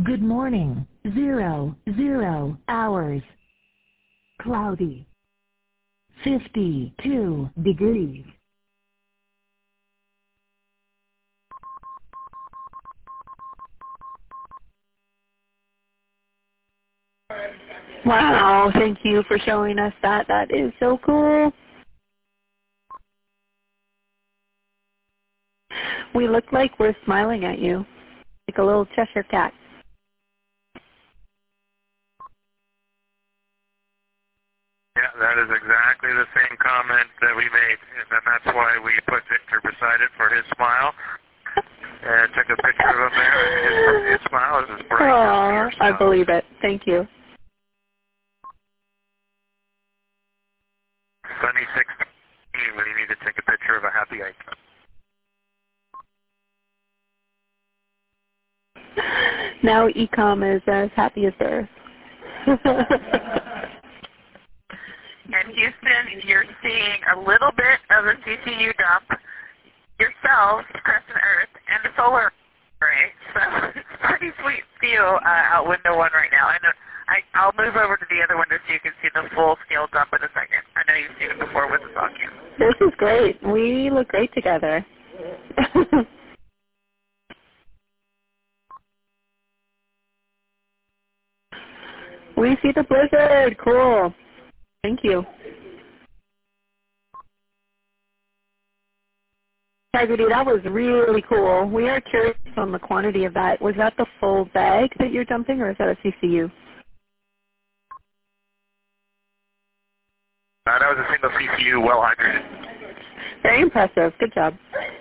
Good morning. 00 hours. Cloudy. 52 degrees. Wow, thank you for showing us that. That is so cool. We look like we're smiling at you, like a little Cheshire cat. Yeah, that is exactly the same comment that we made, and that's why we put Victor beside it for his smile, and took a picture of him there. His smile is as bright as your smile. I believe it. Thank you. Sunny 16 when you need to take a picture of a happy icon. Now Ecom is as happy as Earth. In Houston, you're seeing a little bit of a CCU dump, yourselves, Crescent Earth, and the solar array. So it's a pretty sweet view out window one right now. I'll move over to the other window so you can see the full-scale dump in a second. I know you've seen it before with the Saucon. This is great. We look great together. We see the blizzard. Cool. Thank you. Integrity, that was really cool. We are curious on the quantity of that. Was that the full bag that you're dumping, or is that a CCU? That was a single CCU, well hydrated. Very impressive. Good job.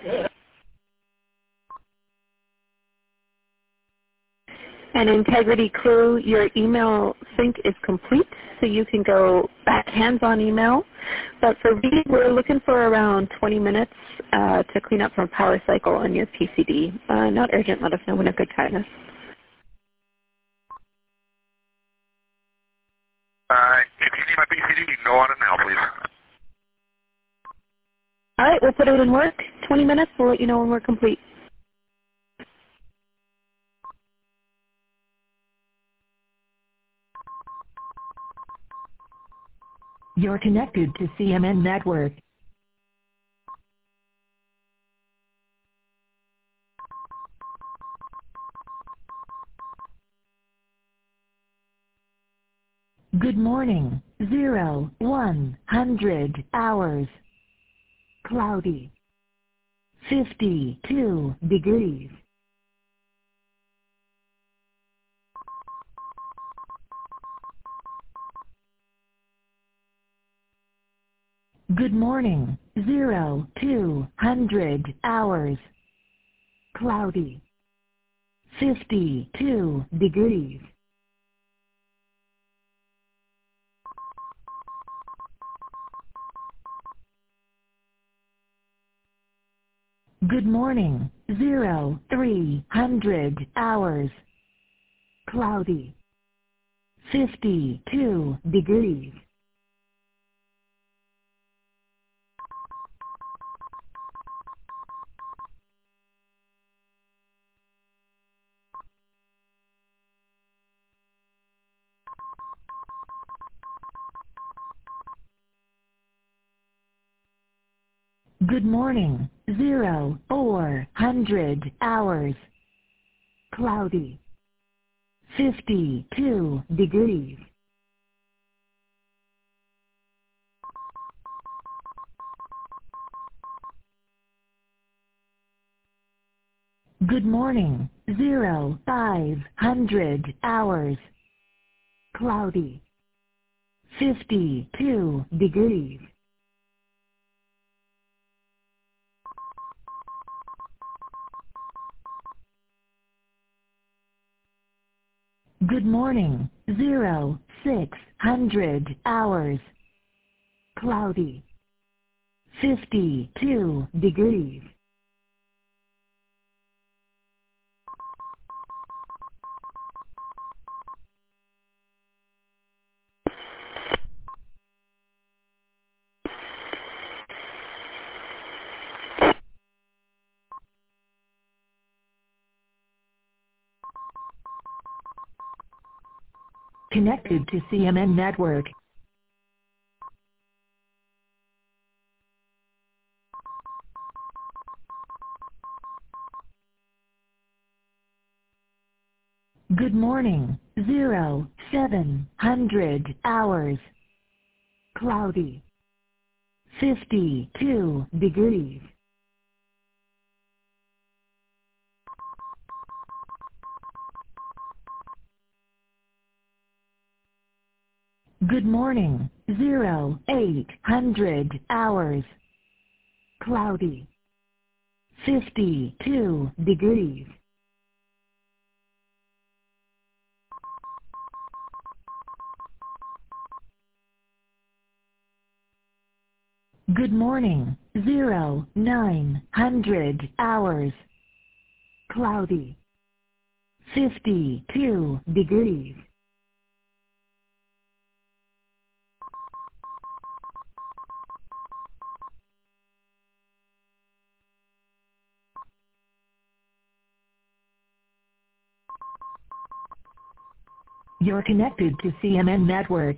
And Integrity Crew, your email sync is complete, so you can go back hands-on email. But for me, we're looking for around 20 minutes to clean up from power cycle on your PCD. Not urgent. Let us know when a good time is. If you need my PCD, you can go on it now, please. All right, we'll put it in work. 20 minutes. We'll let you know when we're complete. You're connected to CMN Network. Good morning. 100 hours. Cloudy. 52 degrees. Good morning. 200 hours. Cloudy. 52 degrees. Good morning. 300 hours. Cloudy. 52 degrees. Good morning. 400 hours. Cloudy. 52 degrees. Good morning. 500 hours. Cloudy. 52 degrees. Good morning. 600 hours. Cloudy. 52 degrees. Connected to CMN Network. Good morning, 0700 hours. Cloudy. 52 degrees. Good morning, 0800 hours. Cloudy. 52 degrees. Good morning, 0900 hours. Cloudy. 52 degrees. You're connected to CMN Network.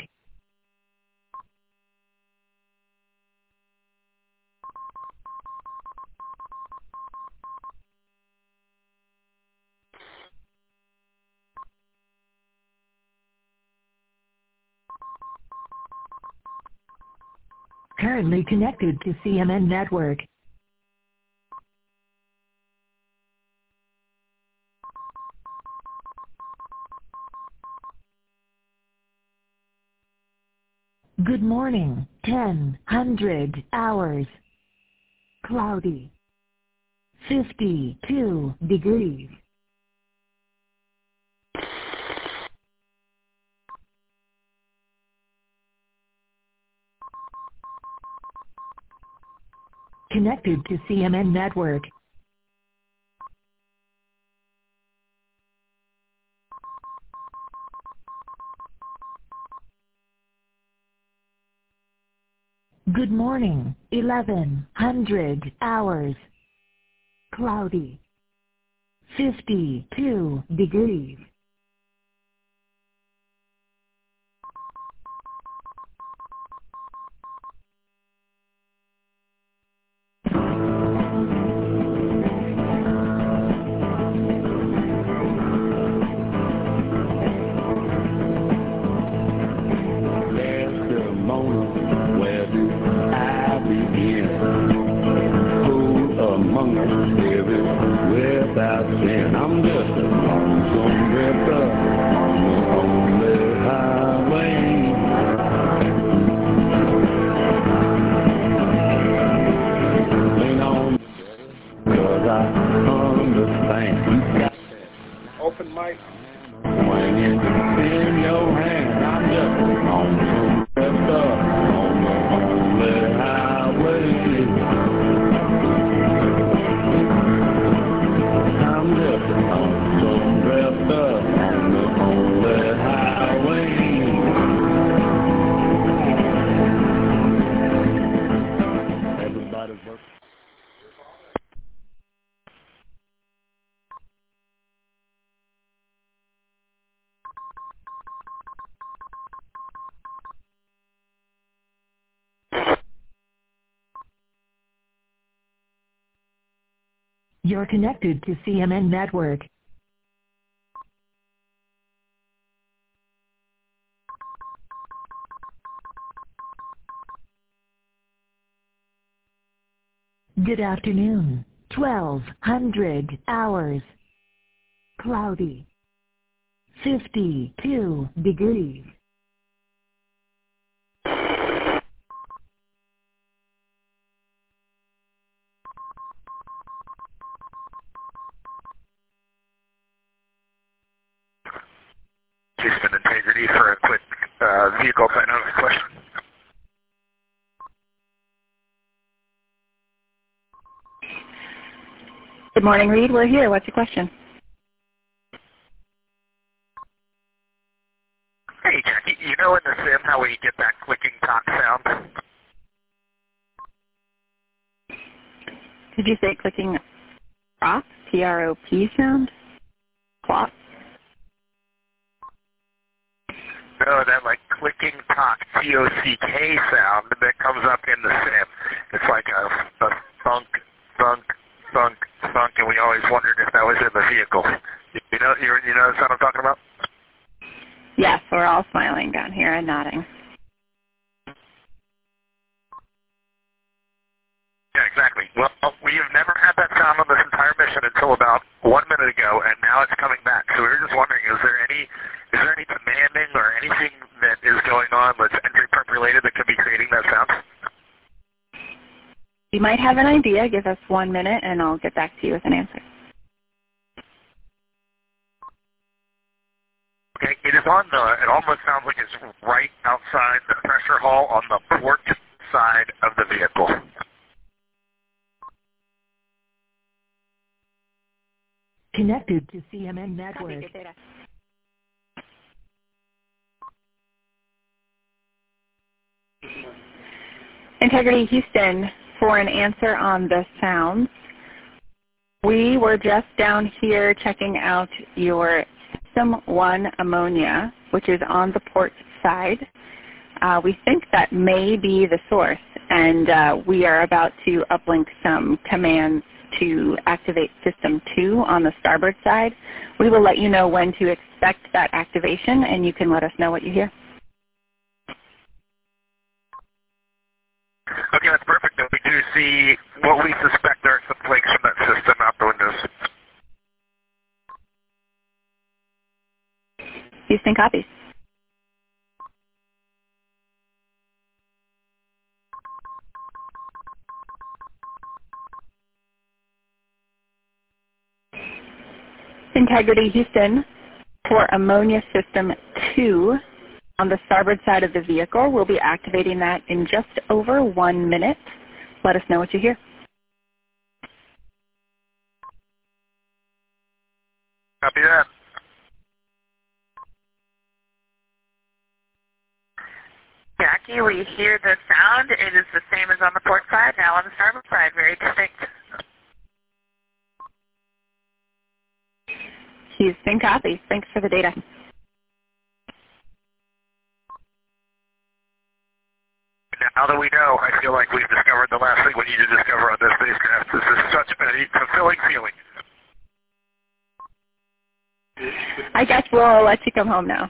Currently connected to CMN Network. Good morning, 1000 hours. Cloudy. 52 degrees. Connected to CMN Network. Good morning, 1100 hours. Cloudy. 52 degrees. Without sin, I'm just a lonesome drifter on the lonely highway. Lean on me, 'cause I understand. You got that open mic swinging in your hand. I'm just a lonesome drifter on the lonely highway. I'm just a lonesome drifter on the lonely highway. Everybody's working. You're connected to CMN Network. Good afternoon, 1200 hours. Cloudy. 52 degrees. Houston Integrity for a quick vehicle dynamic question. Good morning, Reed. We're here. What's your question? Hey, Jackie, you know in the sim how we get that clicking talk sound? Did you say clicking prop? T-R-O-P sound? Clock? No, that like clicking talk, T-O-C-K sound that comes up in the sim. It's like a thunk, thunk, thunk, thunk, and we always wondered if that was in the vehicle. You know the sound I'm talking about? Yes, we're all smiling down here and nodding. Yeah, exactly. Well, we have never had that sound on this entire mission until about 1 minute ago, and now it's coming back. So we were just wondering, is there any commanding or anything that is going on that's entry prep related that could be creating that sound? You might have an idea. Give us 1 minute, and I'll get back to you with an answer. Okay, it is on it almost sounds like it's right outside the pressure hull on the port side of the vehicle. Connected to CMN Network. Integrity Houston, for an answer on the sounds, we were just down here checking out your System 1 ammonia, which is on the port side. We think that may be the source, and we are about to uplink some commands to activate System 2 on the starboard side. We will let you know when to expect that activation, and you can let us know what you hear. Okay, that's perfect. We do see what we suspect are some flakes from that system out the windows. Houston copies. Integrity Houston, for Ammonia System 2 on the starboard side of the vehicle. We'll be activating that in just over 1 minute. Let us know what you hear. Copy that. Jackie, we hear the sound. It is the same as on the port side, now on the starboard side. Very distinct. Houston copies. Thanks for the data. Now that we know, I feel like we've discovered the last thing we need to discover on this spacecraft. This is such a fulfilling feeling. I guess we'll let you come home now.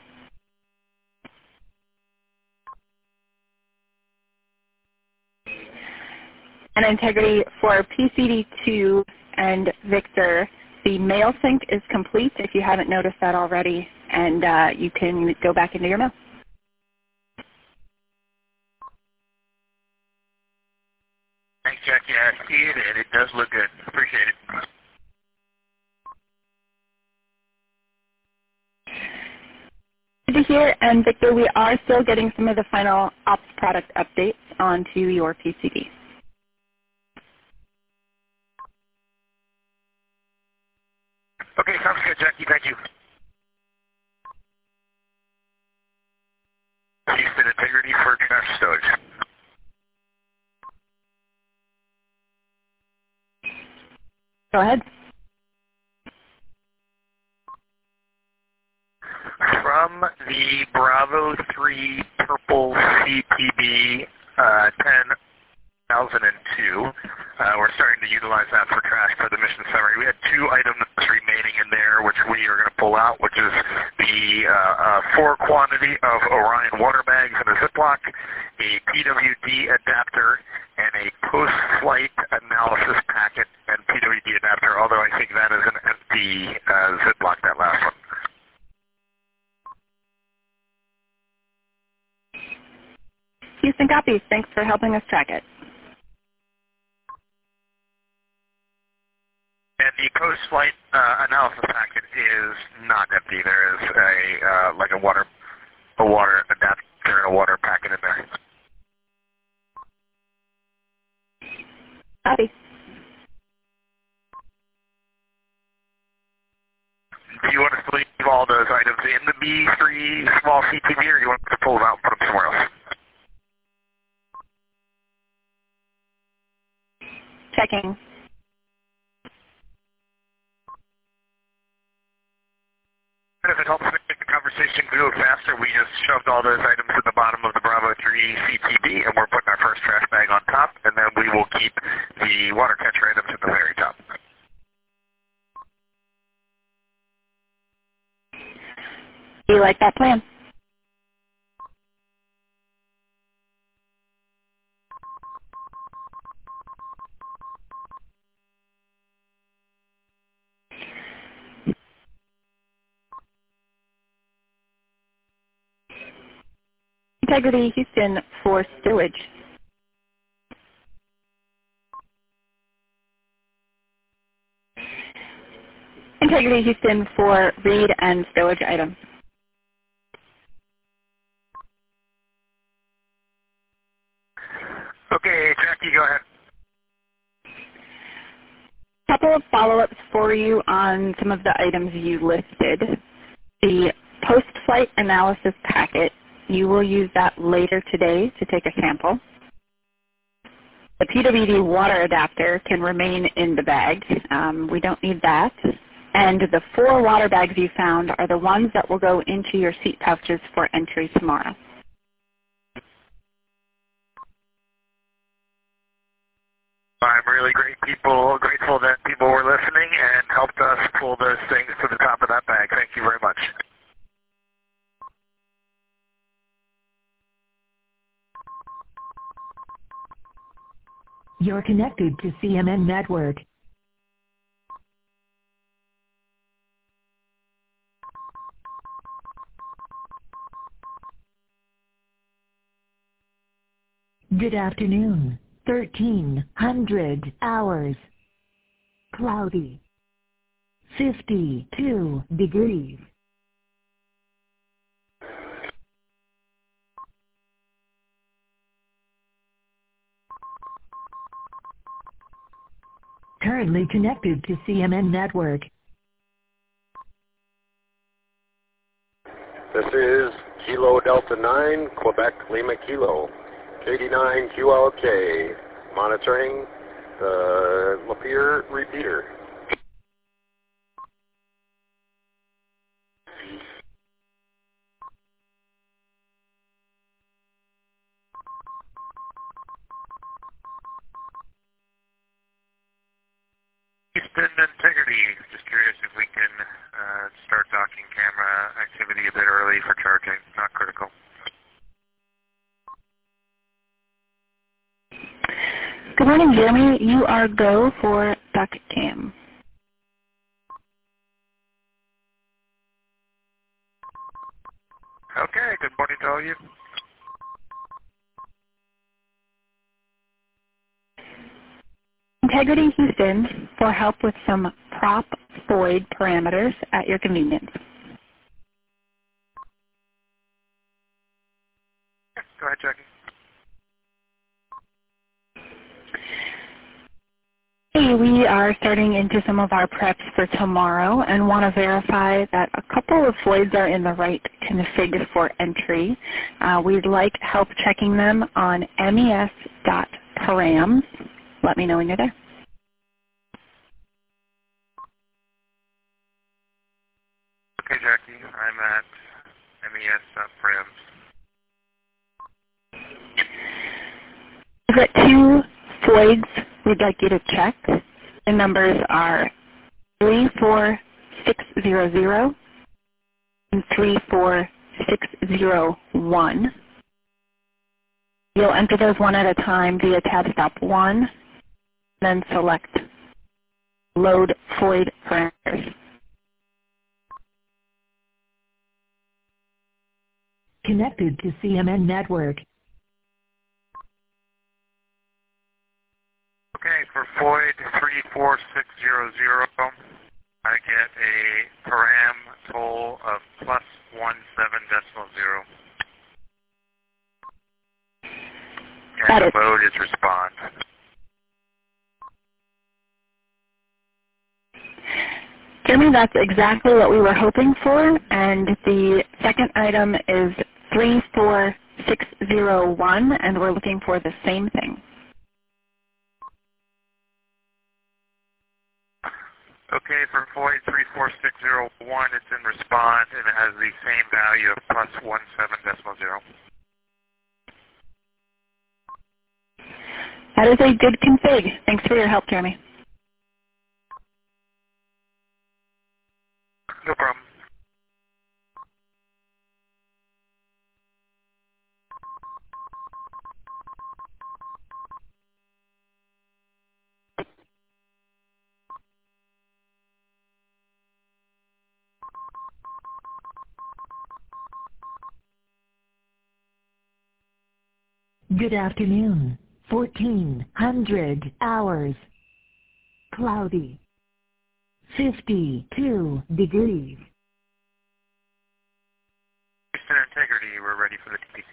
And Integrity, for PCD2 and Victor, the mail sync is complete if you haven't noticed that already, and you can go back into your mail. Thanks, Jackie. I see it, and it does look good. Appreciate it. Good to hear. And Victor, we are still getting some of the final ops product updates onto your PCD. Okay, sounds good, Jackie. Thank you. Houston Integrity for trash stowage. Go ahead. From the Bravo 3 Purple CPB 10,002, we're starting to utilize that for trash for the mission summary. We had 2 items remaining in there, which we are going to pull out, which is the 4 quantity of Orion water bags in a Ziploc, a PWD adapter, and a post-flight analysis packet and PWD adapter, although I think that is an empty Ziploc, that last one. Houston copies. Thanks for helping us track it. And the post-flight analysis packet is not empty. There is a like a water adapter and a water packet in there. Copy. Do you want us to leave all those items in the B3 small CTV, or do you want us to pull them out and put them somewhere else? Checking. And if it helps make the conversation conversation grew faster, we just shoved all those items at the bottom of the Bravo 3 CTB, and we're putting our first trash bag on top, and then we will keep the water catcher items at the very top. Do you like that plan? Integrity Houston for stowage. Integrity Houston for read and stowage items. Okay, Jackie, go ahead. A couple of follow-ups for you on some of the items you listed. The post-flight analysis packet, you will use that later today to take a sample. The PWD water adapter can remain in the bag. We don't need that. And the 4 water bags you found are the ones that will go into your seat pouches for entry tomorrow. I'm really grateful that people were listening and helped us pull those things to the top of that bag. Thank you very much. You're connected to CMN Network. Good afternoon. 1300 hours. Cloudy. 52 degrees. Currently connected to CMN Network. This is Kilo Delta 9, Quebec Lima Kilo. KD9 QLK, monitoring the Lapeer repeater. Houston Integrity, just curious if we can start docking camera activity a bit early for charging, not critical. Good morning, Jeremy. You are go for dock cam. Okay, good morning to all of you. Integrity Houston for help with some prop void parameters at your convenience. Go ahead, Jackie. Hey, we are starting into some of our preps for tomorrow and want to verify that a couple of voids are in the right config for entry. We'd like help checking them on mes.params. Let me know when you're there. Okay, Jackie, I'm at mes.params. We've got 2 voids we'd like you to check. The numbers are 34600 and 34601. You'll enter those one at a time via tab stop 1, then select Load Void Parameters. Connected to CMN Network. Okay, for void 34600, I get a param toll of +17.0. And the mode is respond. Jeremy, that's exactly what we were hoping for, and the second item is 34601, and we're looking for the same thing. Okay, for FOID 34601, it's in response, and it has the same value of +17.0. That is a good config. Thanks for your help, Jeremy. No problem. Good afternoon. 1400 hours. Cloudy. 52 degrees. Houston Integrity, we're ready for the TPC.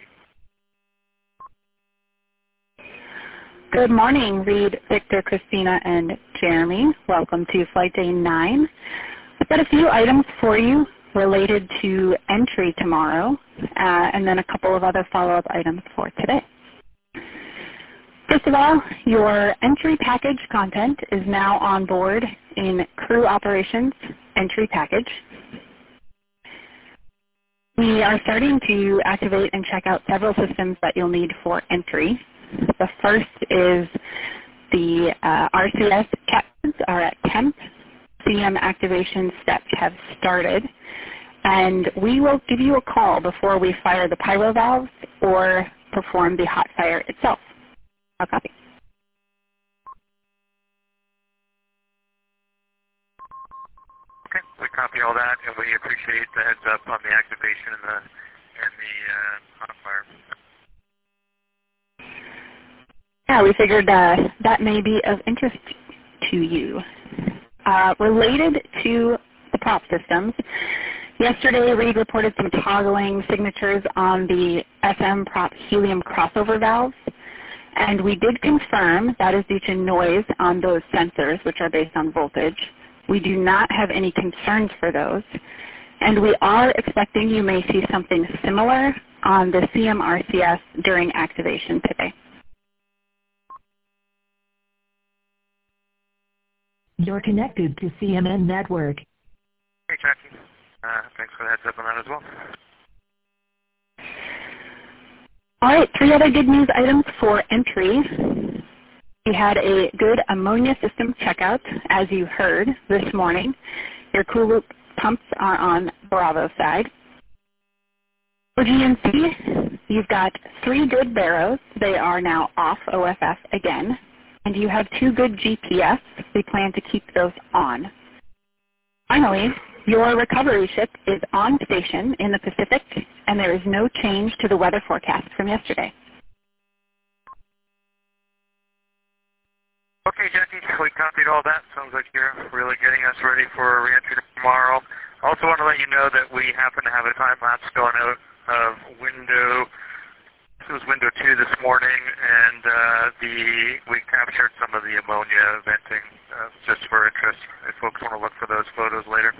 Good morning, Reed, Victor, Christina, and Jeremy. Welcome to Flight Day 9. I've got a few items for you related to entry tomorrow, and then a couple of other follow-up items for today. First of all, your entry package content is now on board in Crew Operations Entry Package. We are starting to activate and check out several systems that you'll need for entry. The first is the RCS captains are at temp. CM activation steps have started. And we will give you a call before we fire the pyro valves or perform the hot fire itself. I'll copy. Okay, we copy all that, and we appreciate the heads up on the activation and the hot fire. Yeah, we figured that may be of interest to you. Related to the prop systems, yesterday Reed reported some toggling signatures on the SM prop helium crossover valves. And we did confirm that is due to noise on those sensors, which are based on voltage. We do not have any concerns for those. And we are expecting you may see something similar on the CMRCS during activation today. You're connected to CMN Network. Hey, Jackie. Thanks for the heads up on that as well. All right, 3 other good news items for entry. We had a good ammonia system checkout, as you heard this morning. Your cool loop pumps are on Bravo side. For GNC, you've got 3 good barrows. They are now off OFF again. And you have 2 good GPS. We plan to keep those on. Finally, your recovery ship is on station in the Pacific, and there is no change to the weather forecast from yesterday. Okay, Jackie, we copied all that. Sounds like you're really getting us ready for reentry tomorrow. I also want to let you know that we happen to have a time lapse going out of window. This was window 2 this morning, and we captured some of the ammonia venting just for interest. If folks want to look for those photos later.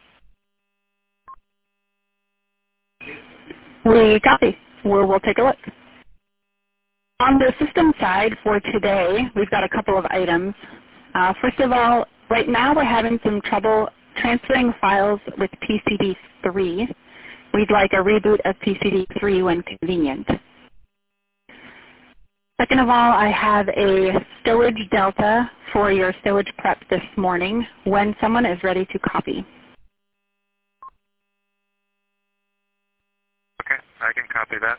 We copy. We'll take a look. On the system side for today, we've got a couple of items. First of all, right now we're having some trouble transferring files with PCD3. We'd like a reboot of PCD3 when convenient. Second of all, I have a stowage delta for your stowage prep this morning when someone is ready to copy. Okay, I can copy that.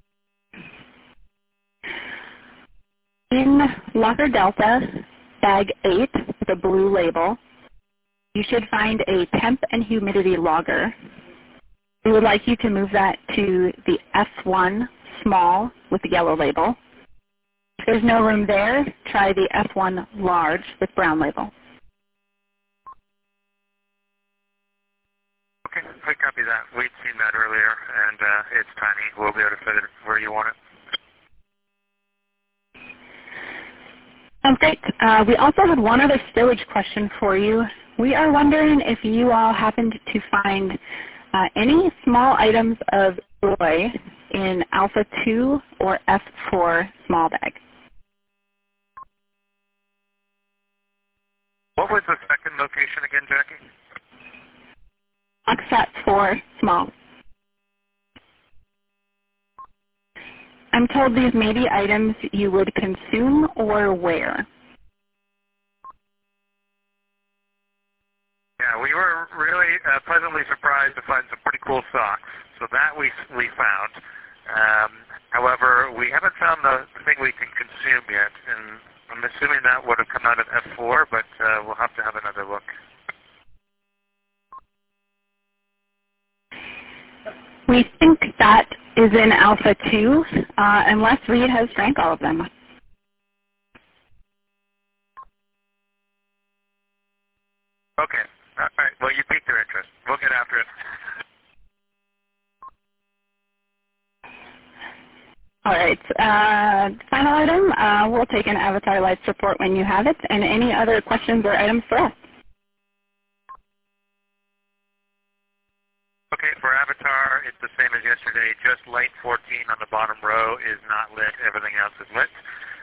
In Locker Delta, bag 8, the blue label, you should find a temp and humidity logger. We would like you to move that to the F1 small with the yellow label. If there's no room there, try the F1 large with brown label. Okay, I copy that. We'd seen that earlier, and it's tiny. We'll be able to fit it where you want it. Great. We also had one other stowage question for you. We are wondering if you all happened to find any small items of joy in Alpha 2 or F4 small bag. What was the second location again, Jackie? Oxat 4, small. I'm told these may be items you would consume or wear. Yeah, we were really pleasantly surprised to find some pretty cool socks. So that we found. However, we haven't found the thing we can consume yet, and I'm assuming that would have come out of F4, but we'll have to have another look. We think that is in Alpha 2, unless Reed has drank all of them. Okay. All right. Well, you piqued their interest. We'll get after it. All right. Final item, we'll take an Avatar Lights report when you have it. And any other questions or items for us? Okay, for Avatar, it's the same as yesterday. Just light 14 on the bottom row is not lit. Everything else is lit.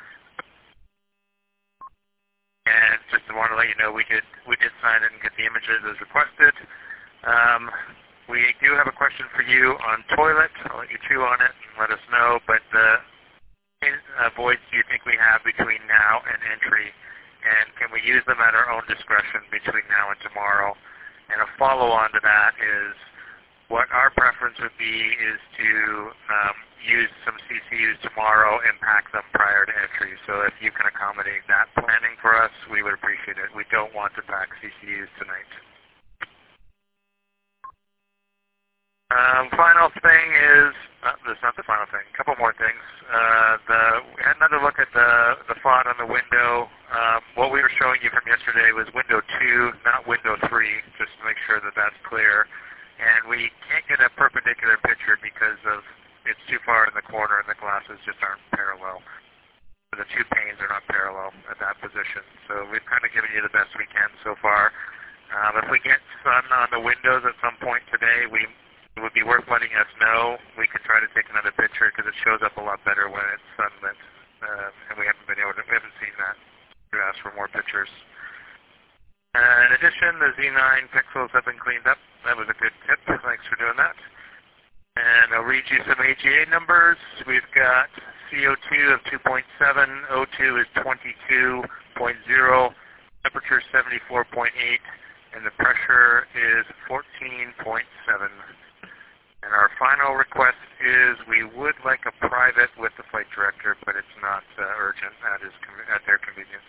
And just want to let you know, we did sign it and get the images as requested. We do have a question for you on toilet. I'll let you chew on it and let us know. But voids do you think we have between now and entry? And can we use them at our own discretion between now and tomorrow? And a follow-on to that is what our preference would be is to use some CCUs tomorrow and pack them prior to entry. So if you can accommodate that planning for us, we would appreciate it. We don't want to pack CCUs tonight. Final thing is, that's not the final thing, a couple more things. We had another look at the font on the window. What we were showing you from yesterday was window 2, not window 3, just to make sure that that's clear. And we can't get a perpendicular picture because of it's too far in the corner and the glasses just aren't parallel. The two panes are not parallel at that position. So we've kind of given you the best we can so far. If we get sun on the windows at some point today, it would be worth letting us know. We could try to take another picture because it shows up a lot better when it's sunlit. And we haven't seen that. We asked for more pictures. In addition, the Z9 pixels have been cleaned up. That was a good tip. Thanks for doing that. And I'll read you some AGA numbers. We've got CO2 of 2.7, O2 is 22.0, temperature 74.8, and the pressure is 14.7. And our final request is we would like a private with the flight director, but it's not urgent. That is at their convenience.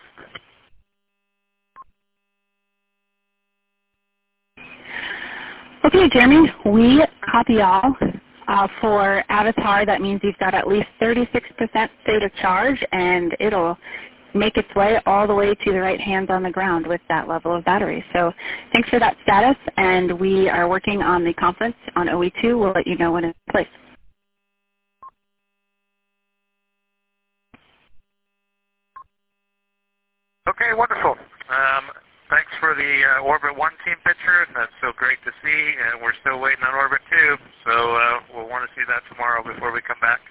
Okay, Jeremy, we copy all. For Avatar, that means you've got at least 36% state of charge, and it'll make its way all the way to the right hands on the ground with that level of battery. So thanks for that status, and we are working on the conference on OE2. We'll let you know when it's in place. Okay, wonderful. Thanks for the Orbit 1 team picture. That's so great to see, and we're still waiting on Orbit 2, so we'll want to see that tomorrow before we come back.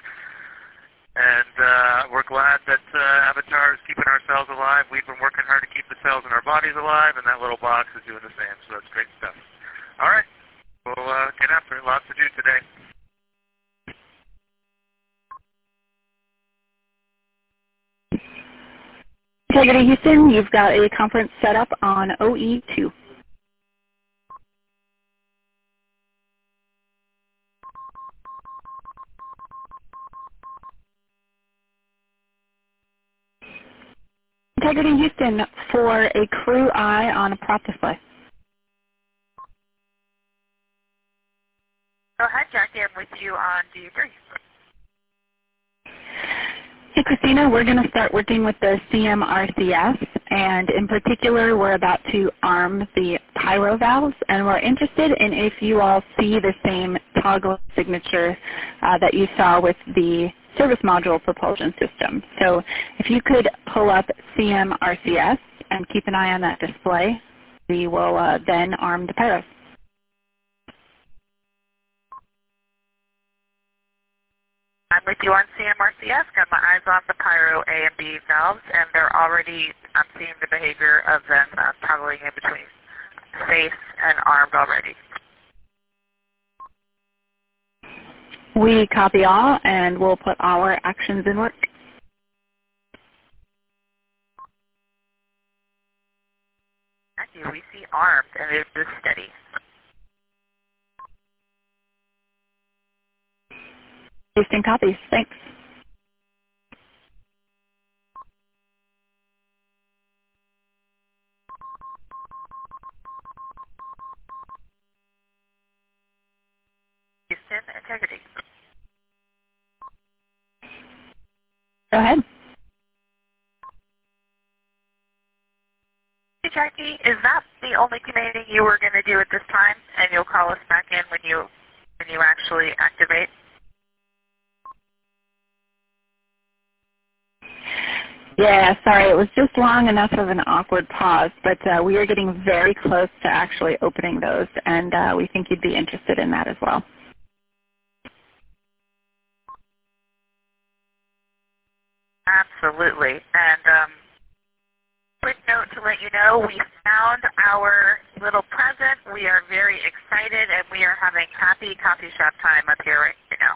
And we're glad that Avatar is keeping our cells alive. We've been working hard to keep the cells in our bodies alive, and that little box is doing the same, so that's great stuff. All right, we'll get after it. Lots to do today. Integrity Houston, you've got a conference set up on OE2. Integrity Houston for a crew eye on a prop display. Go ahead, Jackie. I'm with you on D3. Hey, Christina, we're going to start working with the CMRCS, and in particular, we're about to arm the pyro valves, and we're interested in if you all see the same toggle signature that you saw with the service module propulsion system. So if you could pull up CMRCS and keep an eye on that display, we will then arm the pyros. I'm with you on CMRCS. Got my eyes on the Pyro A and B valves, and they're already seeing the behavior of them toggling in between safe and armed already. We copy all, and we'll put our actions in work. Thank you. We see armed, and it is steady. Houston copies. Thanks. Houston, integrity. Go ahead. Hey, Jackie, is that the only commanding you were going to do at this time, and you'll call us back in when you actually activate? Yeah, sorry, it was just long enough of an awkward pause, but we are getting very close to actually opening those, and we think you'd be interested in that as well. Absolutely. And quick note to let you know, we found our little present. We are very excited, and we are having happy coffee shop time up here right now.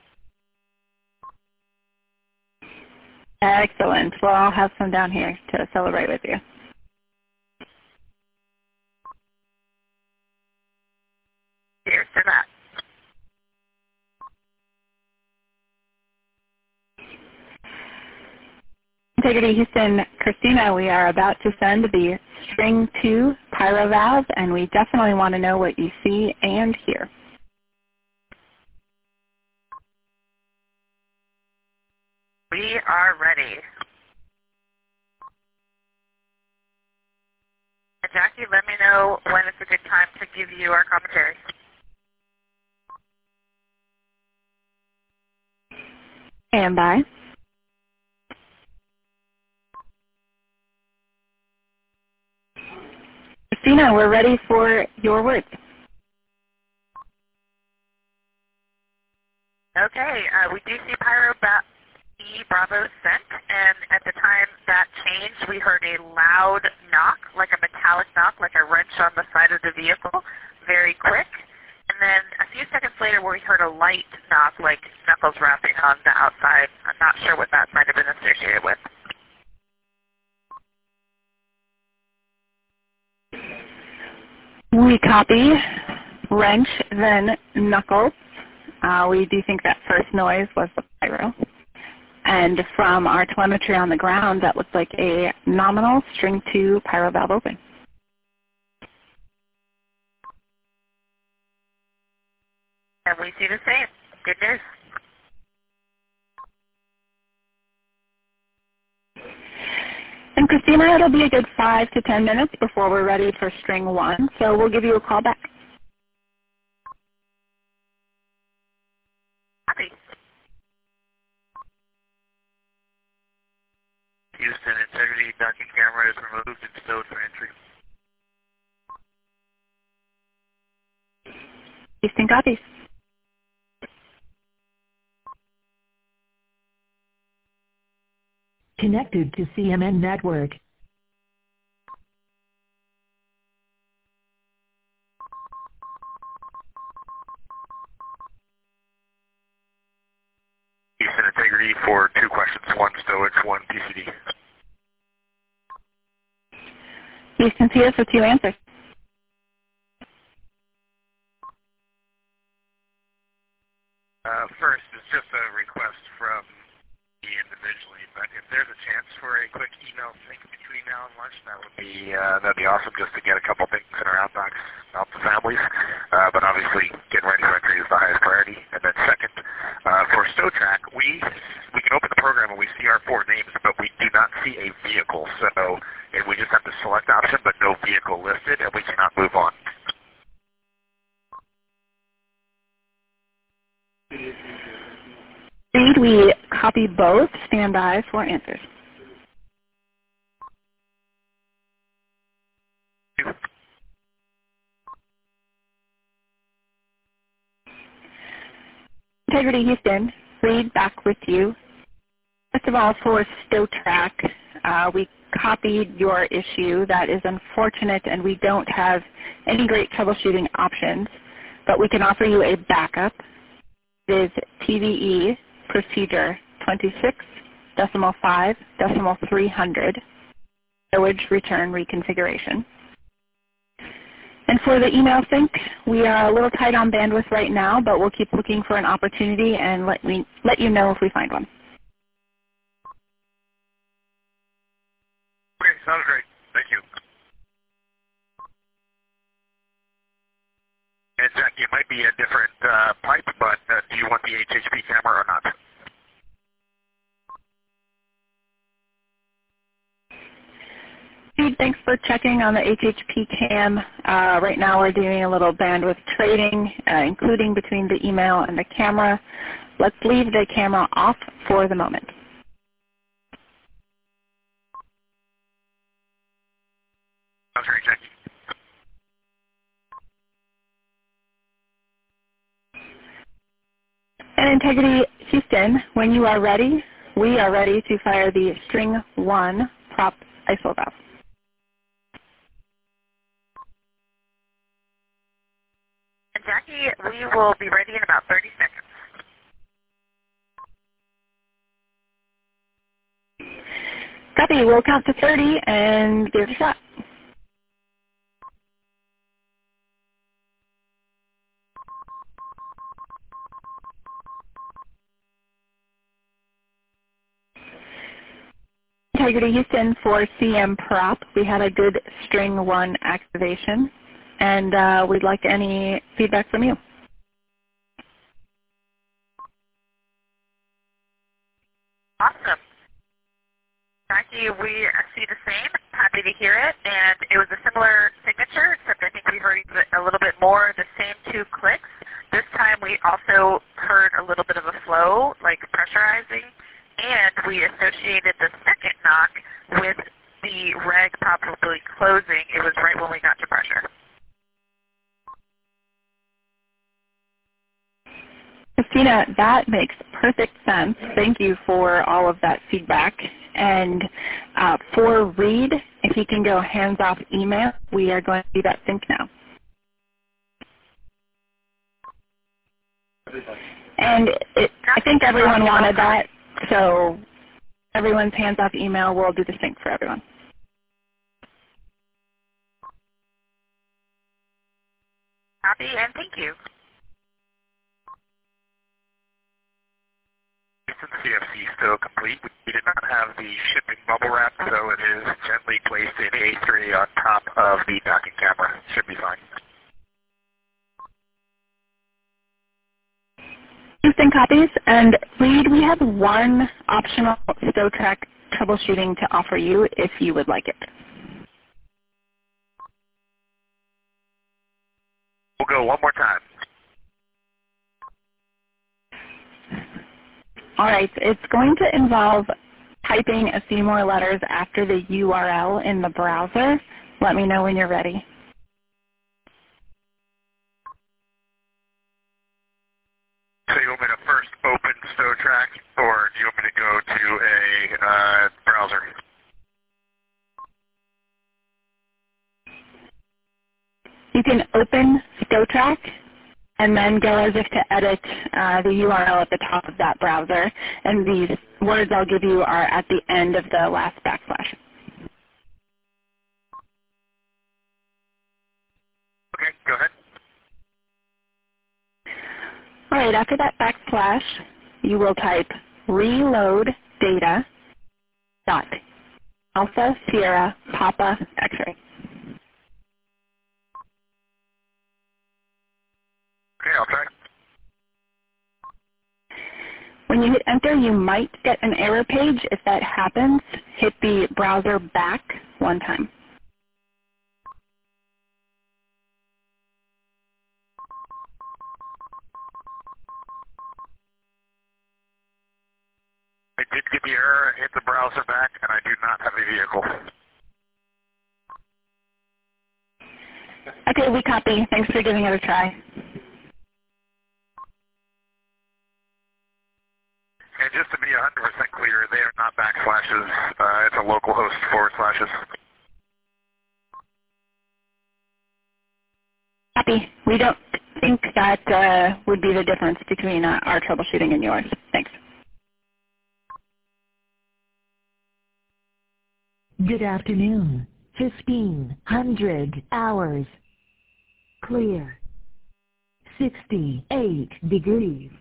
Excellent. Well, I'll have some down here to celebrate with you. Cheers to that. Integrity Houston, Christina, we are about to send the string 2 pyro valve, and we definitely want to know what you see and hear. We are ready. And Jackie, let me know when it's a good time to give you our commentary. Stand by. Christina, we're ready for your words. Okay, we do see Pyro Bravo sent, and at the time that changed, we heard a loud knock, like a metallic knock, like a wrench on the side of the vehicle, very quick. And then a few seconds later, we heard a light knock, like knuckles rapping on the outside. I'm not sure what that might have been associated with. We copy wrench, then knuckles. We do think that first noise was the pyro. And from our telemetry on the ground, that looks like a nominal string 2 pyro valve open. And we see the same. Good news. And Christina, it'll be a good 5 to 10 minutes before we're ready for string 1, so we'll give you a call back. Happy. Houston, integrity docking camera is removed and stowed for entry. Houston copies. Connected to CMN Network. Houston, integrity for 2 questions, 1 stowage, 1 PCD. Houston CS with 2 answers. First, it's just a request from me individually, but if there's a chance for a quick email sync between now and lunch, that'd be awesome, just to get a couple things in our outbox out to families. But obviously, getting ready for entry is the highest priority. And then second, for StowTrack, we can open the program and we see our 4 names, but we do not see a vehicle. So we just have the select option, but no vehicle listed, and we cannot move on. Reed, we copy both. Stand by for answers. Integrity Houston, Reed, back with you. First of all, for StowTrack, We copied your issue. That is unfortunate, and we don't have any great troubleshooting options, but we can offer you a backup. It is TVE procedure 26.5.300, stowage return reconfiguration. And for the email sync, we are a little tight on bandwidth right now, but we'll keep looking for an opportunity and let you know if we find one. Okay, sounds great. Thank you. And Jackie, it might be a different pipe, but do you want the HHP camera or not? Thanks for checking on the HHP cam. Right now we're doing a little bandwidth trading, including between the email and the camera. Let's leave the camera off for the moment. Sounds great, Jackie. And Integrity Houston, when you are ready, we are ready to fire the string 1 prop ISO valve. Jackie, we will be ready in about 30 seconds. Copy. We'll count to 30 and give it a shot. Integrity Houston, for CM prop, we had a good string 1 activation, and we'd like any feedback from you. Awesome. Jackie, we see the same. Happy to hear it. And it was a similar signature, except I think we heard a little bit more, the same 2 clicks. This time we also heard a little bit of a flow, like pressurizing, and we associated the second knock with the reg probably closing. It was right when we got to pressure. Christina, that makes perfect sense. Thank you for all of that feedback. And for Reed, if you can go hands-off email, we are going to do that sync now. And I think everyone wanted that, so everyone's hands-off email will do the sync for everyone. Copy and thank you. Since the CFC is still complete, we did not have the shipping bubble wrap, so it is gently placed in A3 on top of the docking camera. Should be fine. Houston copies, and Reed, we have one optional StowTrack troubleshooting to offer you if you would like it. We'll go one more time. All right, it's going to involve typing a few more letters after the URL in the browser. Let me know when you're ready. So you want me to first open StowTrack, or do you want me to go to a browser? You can open StowTrack and then go as if to edit the URL at the top of that browser. And these words I'll give you are at the end of the last backslash. Okay, go ahead. All right, after that backslash, you will type reload data dot Alpha Sierra Papa X-ray. Okay, I'll try. When you hit enter, you might get an error page. If that happens, hit the browser back one time. I did get the error, hit the browser back, and I do not have a vehicle. Okay, we copy. Thanks for giving it a try. And just to be 100% clear. They are not backslashes. It's a localhost /. Copy. We don't think that would be the difference between our troubleshooting and yours. Thanks. Good afternoon. 1500 hours. Clear. 68 degrees.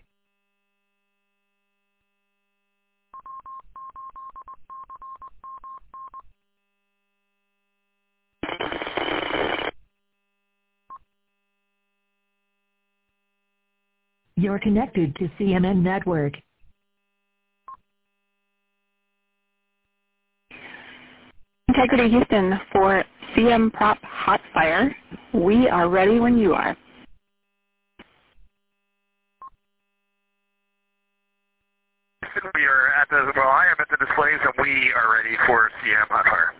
You're connected to CMN Network. Integrity Houston for CM Prop Hotfire. We are ready when you are. We are at the, well, I am at the displays and we are ready for CM Hotfire.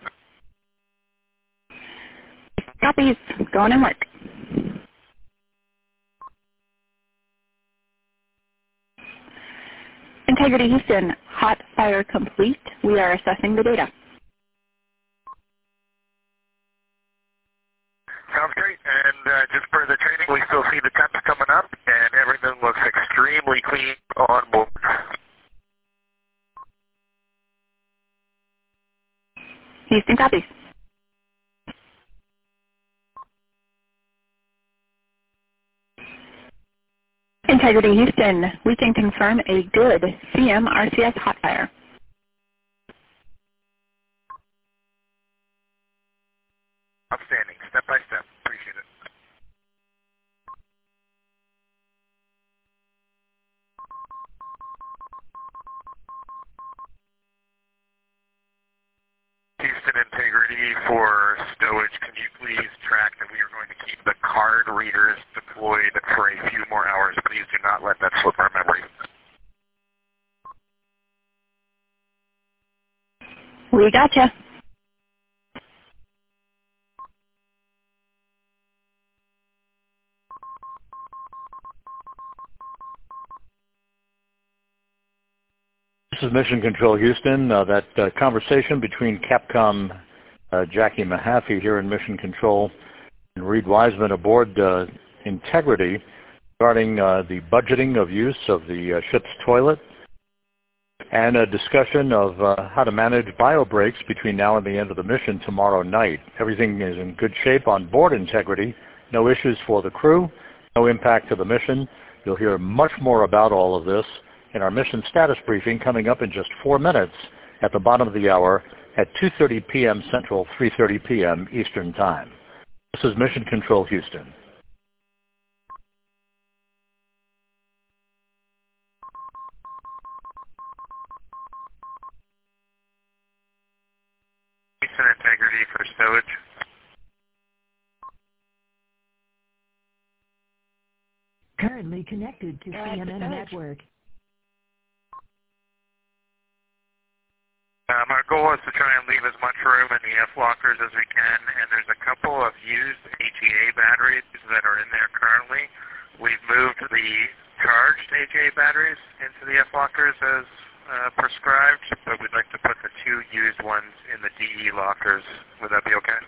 Copies. Going in work. Integrity Houston, Hotfire complete. We are assessing the data. Sounds great. And just for the training, we still see the temps coming up, and everything looks extremely clean on board. Houston copies. Integrity Houston, we can confirm a good CM RCS Hotfire. Outstanding. Step by step. Appreciate it. Houston Integrity for stowage, can you please track that we are going to keep the card readers deployed for a few more hours? Please do not let that slip our memory. We gotcha. This is Mission Control Houston. That conversation between Capcom Jackie Mahaffey here in Mission Control and Reed Wiseman aboard Integrity regarding the budgeting of use of the ship's toilet and a discussion of how to manage bio breaks between now and the end of the mission tomorrow night. Everything is in good shape on board Integrity. No issues for the crew, no impact to the mission. You'll hear much more about all of this in our mission status briefing coming up in just 4 minutes at the bottom of the hour at 2:30 p.m. Central, 3:30 p.m. Eastern Time. This is Mission Control Houston. Houston Integrity for stowage. Currently connected to CMN Network. Our goal is to try and leave as much room in the F-lockers as we can, and there's a couple of used AGA batteries that are in there currently. We've moved the charged AGA batteries into the F-lockers as prescribed, but we'd like to put the 2 used ones in the DE lockers. Would that be okay?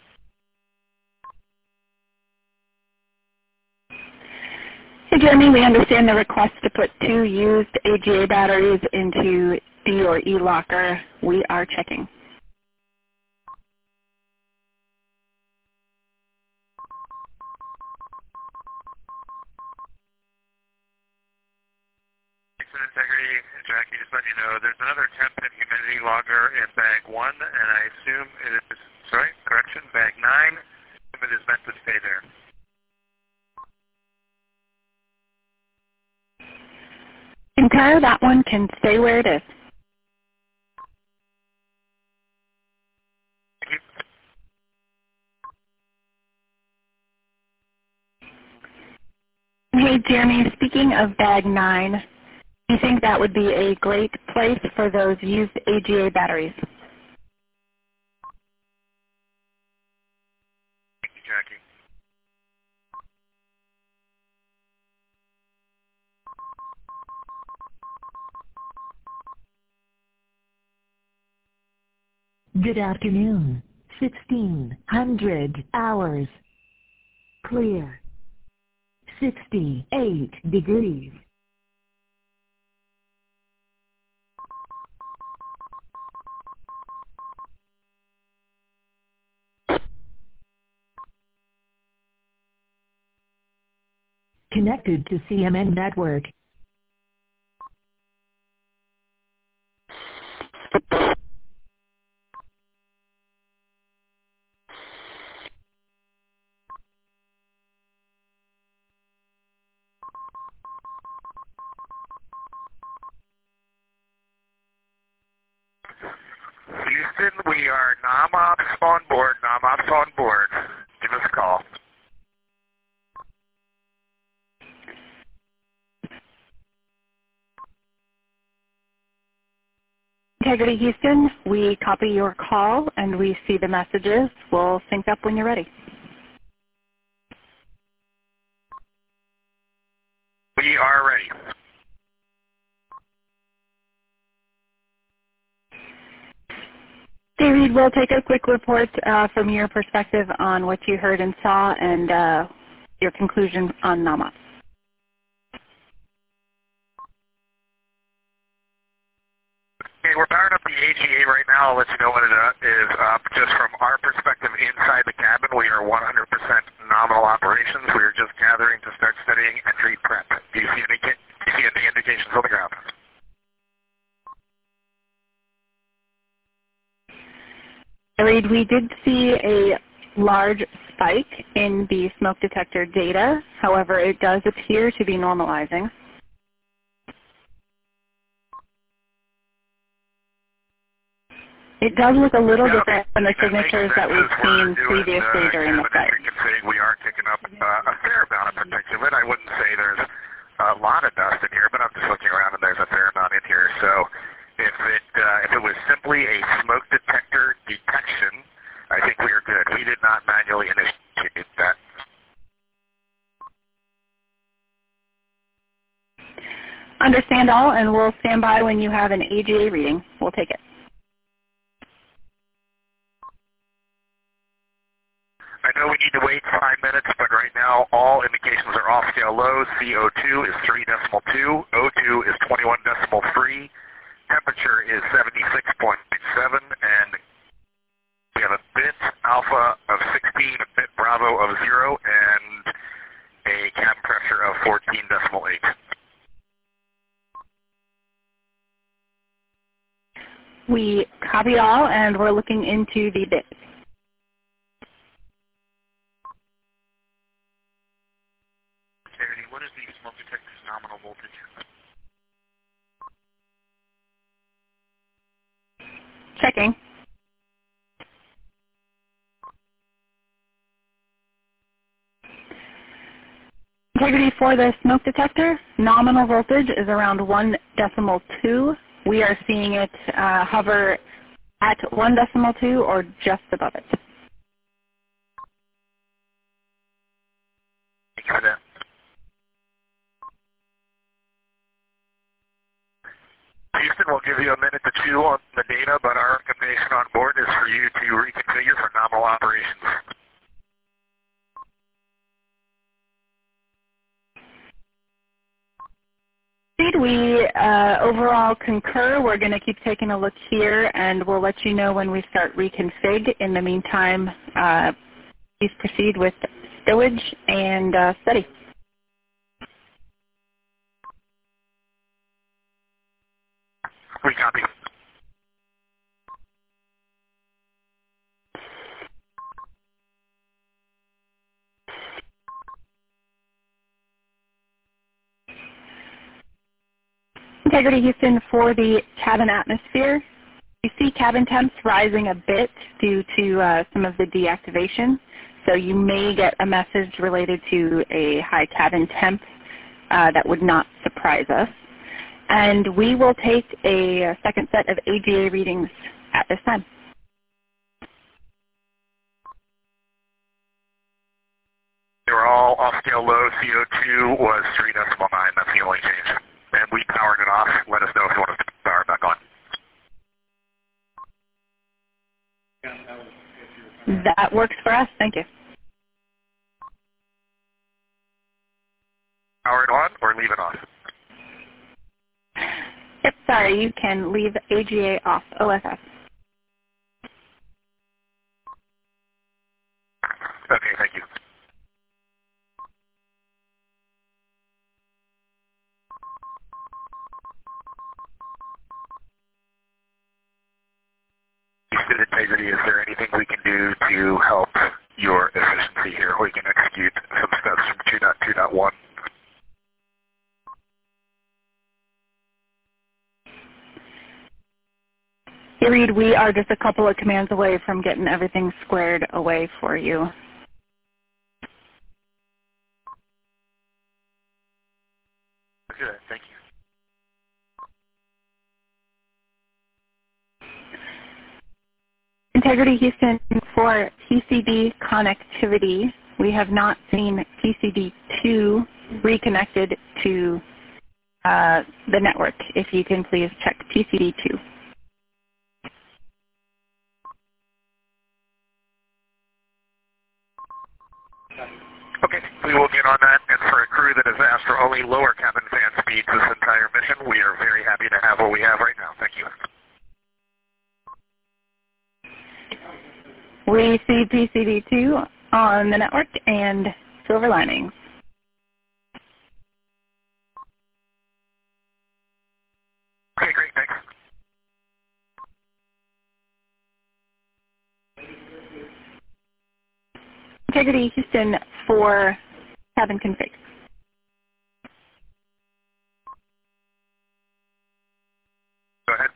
Hey, Jeremy, we understand the request to put 2 used AGA batteries into D or E locker. We are checking. Houston Integrity, Jackie, just letting you know, there's another temp and humidity logger in bag 1, and I assume it is, bag 9. It is meant to stay there. Concur, that one can stay where it is. Hey, Jeremy, speaking of bag 9, do you think that would be a great place for those used AGA batteries? Thank you, Jackie. Good afternoon. 1600 hours. Clear. 68 degrees. Connected to CMN Network. Houston, we are NOM-ops on board. NOM-ops on board. Give us a call. Integrity Houston, we copy your call and we see the messages. We'll sync up when you're ready. We are ready. David, we'll take a quick report from your perspective on what you heard and saw and your conclusion on NOM-ops. Okay, we're powering up the AGA right now. I'll let you know when it is up. Just from our perspective inside the cabin, we are 100% nominal operations. We are just gathering to start studying entry prep. Do you see any indications on the ground? Reed, we did see a large spike in the smoke detector data. However, it does appear to be normalizing. It does look a little different from the signatures that we've seen previously during the flight. We are kicking up a fair amount of particulate. I wouldn't say there's a lot of dust in here, but I'm just looking around and there's a fair amount in here. So if it was simply a smoke detector detection, I think we are good. We did not manually initiate that. Understand all, and we'll stand by when you have an AGA reading. We'll take it. I know we need to wait 5 minutes, but right now all indications are off-scale low. CO2 is 3.2, O2 is 21.3, temperature is 76.7, and we have a bit alpha of 16, a bit bravo of 0, and a cabin pressure of 14.8. We copy all, and we're looking into the bits. What is the smoke detector's nominal voltage? Checking. Integrity for the smoke detector, nominal voltage is around 1.2. We are seeing it hover at 1.2 or just above it. Thank you for that. Houston, we'll give you a minute to chew on the data, but our recommendation on board is for you to reconfigure for nominal operations. We overall concur. We're going to keep taking a look here, and we'll let you know when we start reconfig. In the meantime, please proceed with stowage and study. We copy. Integrity Houston, for the cabin atmosphere, you see cabin temps rising a bit due to some of the deactivation. So you may get a message related to a high cabin temp. That would not surprise us. And we will take a second set of AGA readings at this time. They were all off-scale low. CO2 was 3.9. That's the only change. And we powered it off. Let us know if you want us to power it back on. That works for us. Thank you. Power it on or leave it off? Yep, sorry, you can leave AGA off, OFF. Okay, thank you. Houston Integrity, is there anything we can do to help your efficiency here? We can execute some steps from 2.2.1. Reed, we are just a couple of commands away from getting everything squared away for you. Good, thank you. Integrity Houston, for PCD connectivity, we have not seen PCD2 reconnected to the network. If you can please check PCD2. Okay, we will get on that, and for a crew that has asked for only lower cabin fan speeds this entire mission, we are very happy to have what we have right now. Thank you. We see PCD2 on the network and Silver Linings. Okay, great, thanks. Integrity Houston for cabin config. Go ahead.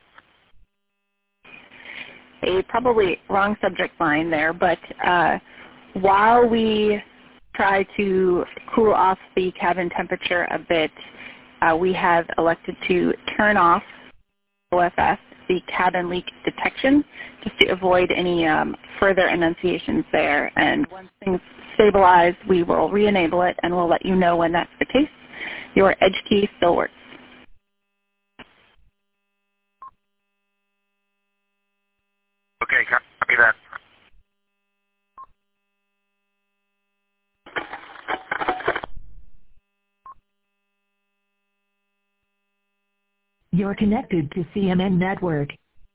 A probably wrong subject line there, but while we try to cool off the cabin temperature a bit, we have elected to turn off OFS, the cabin leak detection, just to avoid any further enunciations there. And once things stabilize, we will re-enable it, and we'll let you know when that's the case. Your edge key still works. Okay, copy that. You're connected to CMN Network.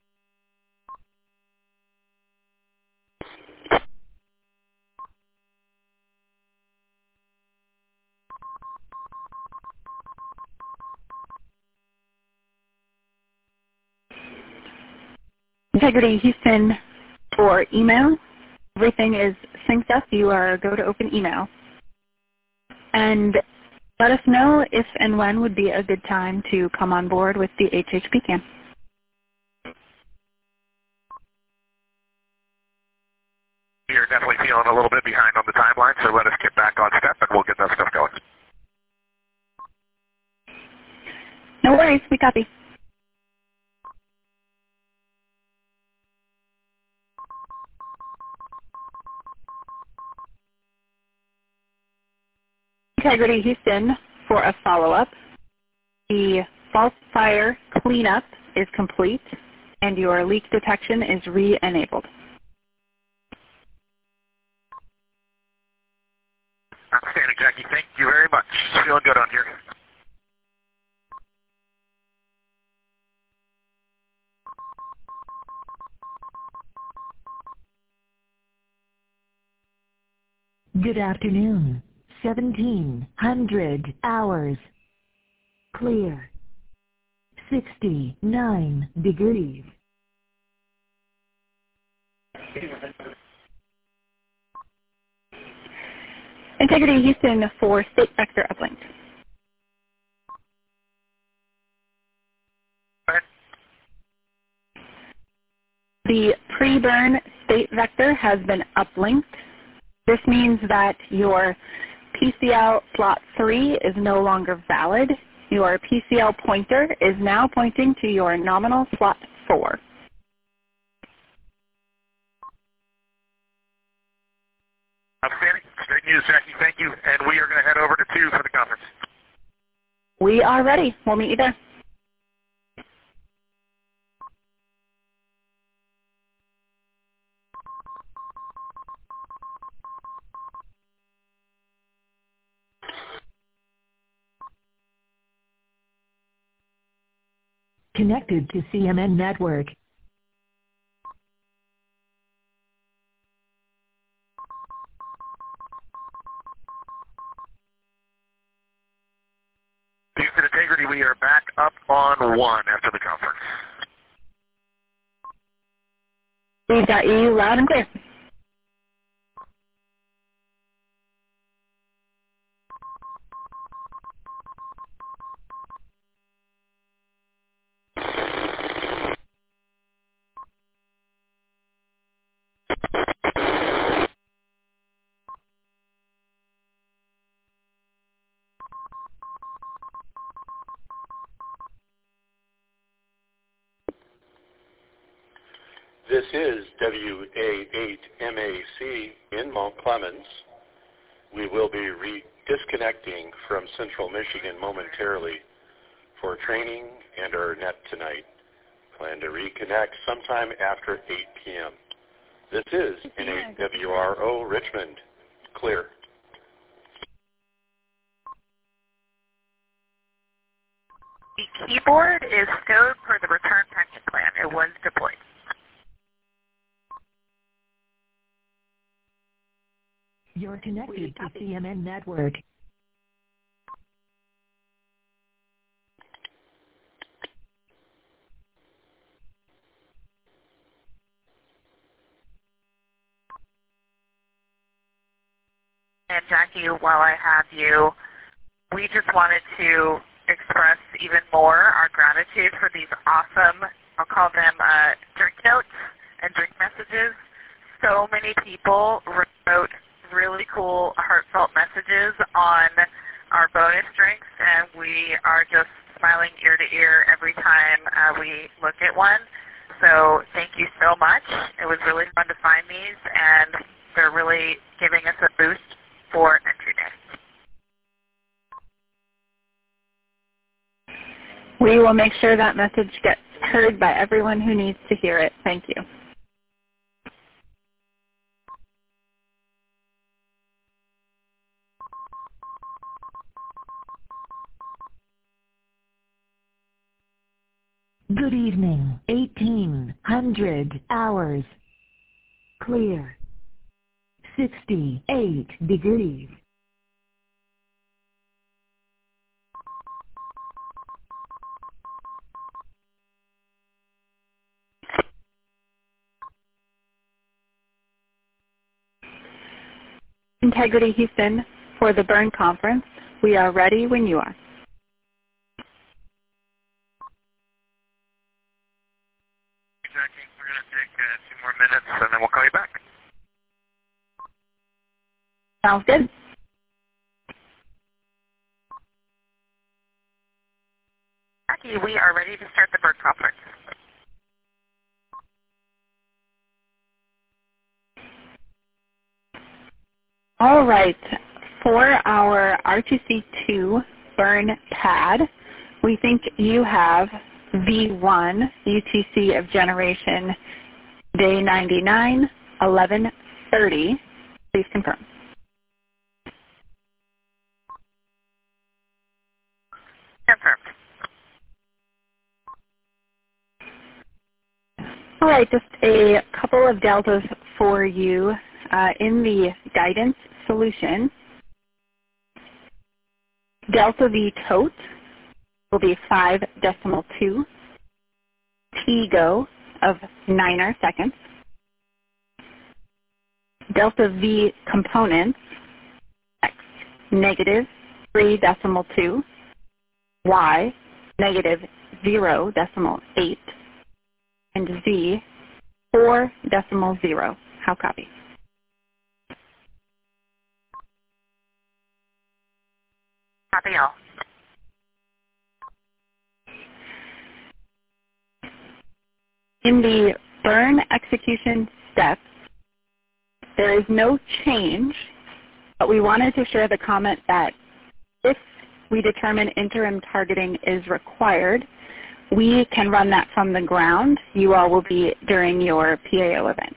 Integrity Houston for email. Everything is synced up. You are go to open email. And let us know if and when would be a good time to come on board with the HHP cam. We are definitely feeling a little bit behind on the timeline, so let us get back on step and we'll get that stuff going. No worries, we copy. Integrity Houston for a follow-up. The false fire cleanup is complete and your leak detection is re-enabled. Outstanding, Jackie. Thank you very much. Feeling good on here. Good afternoon. 1700 hours. Clear. 69 degrees. Integrity Houston for state vector uplink. The pre-burn state vector has been uplinked. This means that your PCL slot 3 is no longer valid. Your PCL pointer is now pointing to your nominal slot 4. Outstanding. Great news, Jackie. Thank you. And we are going to head over to 2 for the conference. We are ready. We'll meet you there. connected to CMN Network. Houston Integrity, we are back up on 1 after the conference. We've got you loud and clear. This is WA8MAC in Mount Clemens. We will be disconnecting from Central Michigan momentarily for training and our net tonight. Plan to reconnect sometime after 8 p.m. This is N8WRO Richmond. Clear. The keyboard is stowed per the return pension plan. It was deployed. You're connected to CMN Network. And Jackie, while I have you, we just wanted to express even more our gratitude for these awesome, I'll call them drink notes and drink messages. So many people wrote really cool, heartfelt messages on our bonus drinks, and we are just smiling ear to ear every time we look at one. So thank you so much. It was really fun to find these, and they're really giving us a boost for entry day. We will make sure that message gets heard by everyone who needs to hear it. Thank you. Good evening. 1800 hours. Clear. 68 degrees. Integrity Houston, for the Burn Conference, we are ready when you are. Jackie, we're going to take 2 more minutes, and then we'll call you back. Sounds good. Jackie, we are ready to start the Burn Conference. All right. For our RTC2 burn pad, we think you have V1 UTC of generation day 99, 11:30. Please confirm. Confirmed. All right, just a couple of deltas for you in the guidance solution. Delta V tote will be 5.2. TGO of 9 seconds. Delta V components, X negative 3.2. Y negative 0.8. And Z 4.0. How copy? Copy all. In the burn execution steps, there is no change, but we wanted to share the comment that if we determine interim targeting is required, we can run that from the ground. You all will be during your PAO event.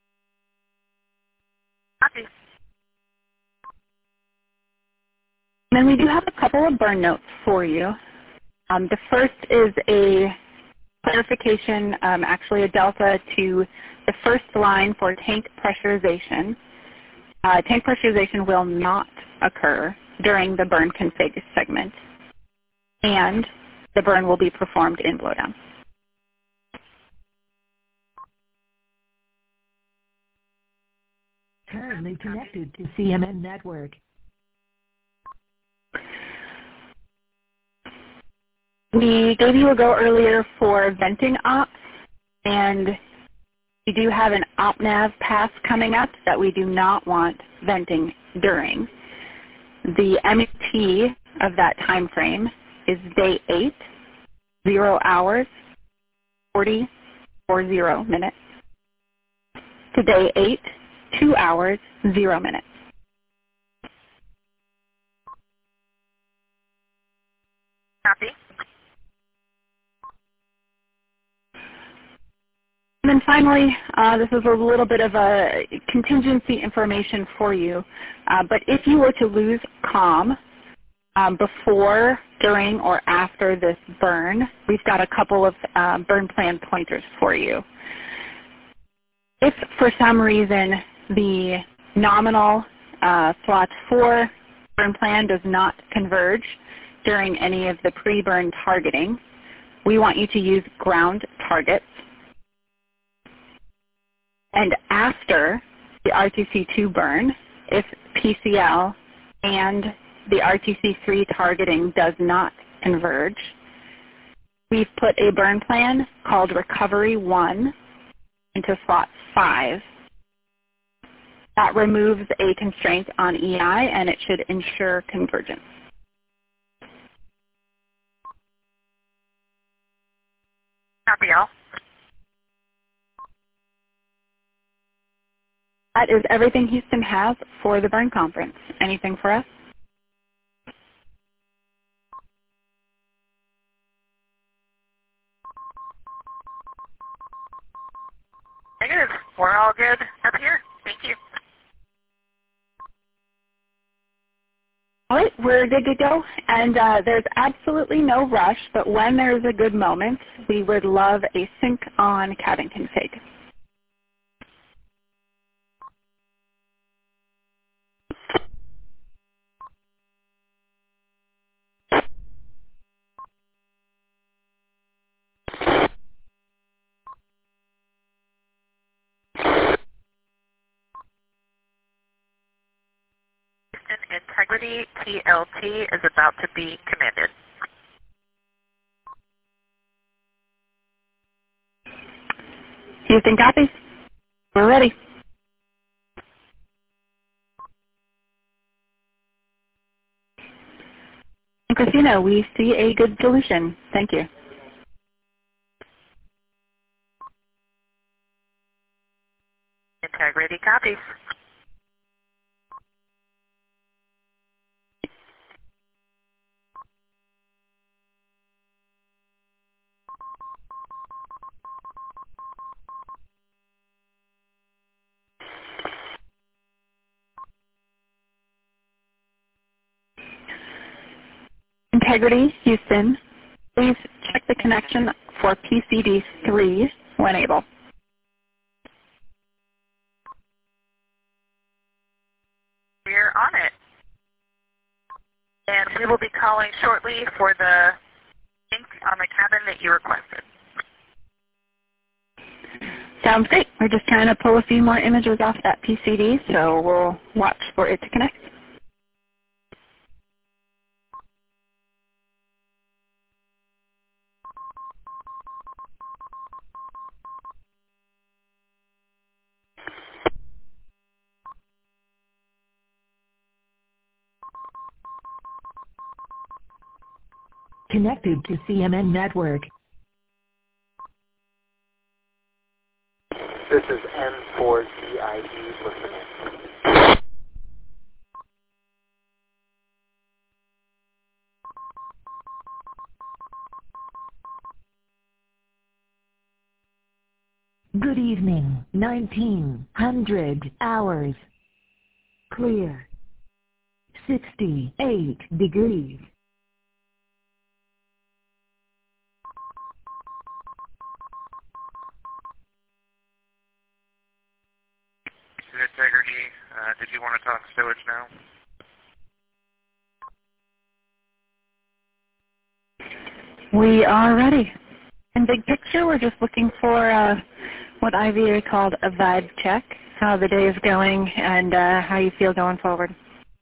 Copy. then we do have a couple of burn notes for you. The first is a clarification, actually a delta to the first line for tank pressurization. Tank pressurization will not occur during the burn config segment, and the burn will be performed in blowdown. Currently connected to CMN Network. We gave you a go earlier for venting ops, and we do have an OpNav pass coming up that we do not want venting during. The MET of that time frame is day 8, 0 hours, 40 minutes, to day 8, 2 hours, 0 minutes. Copy. And then finally, this is a little bit of a contingency information for you, but if you were to lose comm before, during, or after this burn, we've got a couple of burn plan pointers for you. If for some reason the nominal slot 4 burn plan does not converge during any of the pre-burn targeting, we want you to use ground targets. And after the RTC2 burn, if PCL and the RTC3 targeting does not converge, we've put a burn plan called Recovery 1 into slot 5. That removes a constraint on EI, and it should ensure convergence. Copy all. That is everything Houston has for the burn conference. Anything for us? Negative. We're all good up here. Thank you. All right, we're good to go. And there's absolutely no rush, but when there's a good moment, we would love a sync on cabin config. Integrity TLT is about to be commanded. Houston copies. We're ready. And Christina, we see a good solution. Thank you. Integrity copies. Integrity, Houston, please check the connection for PCD3 when able. We're on it. And we will be calling shortly for the link on the cabin that you requested. Sounds great. We're just trying to pull a few more images off that PCD, so we'll watch for it to connect. Connected to CMN Network. This is N4CIE listening. Good evening. 1900 hours. Clear. 68 degrees. Integrity, did you want to talk stowage now? We are ready. In big picture, we're just looking for what IVA called a vibe check, how the day is going and how you feel going forward.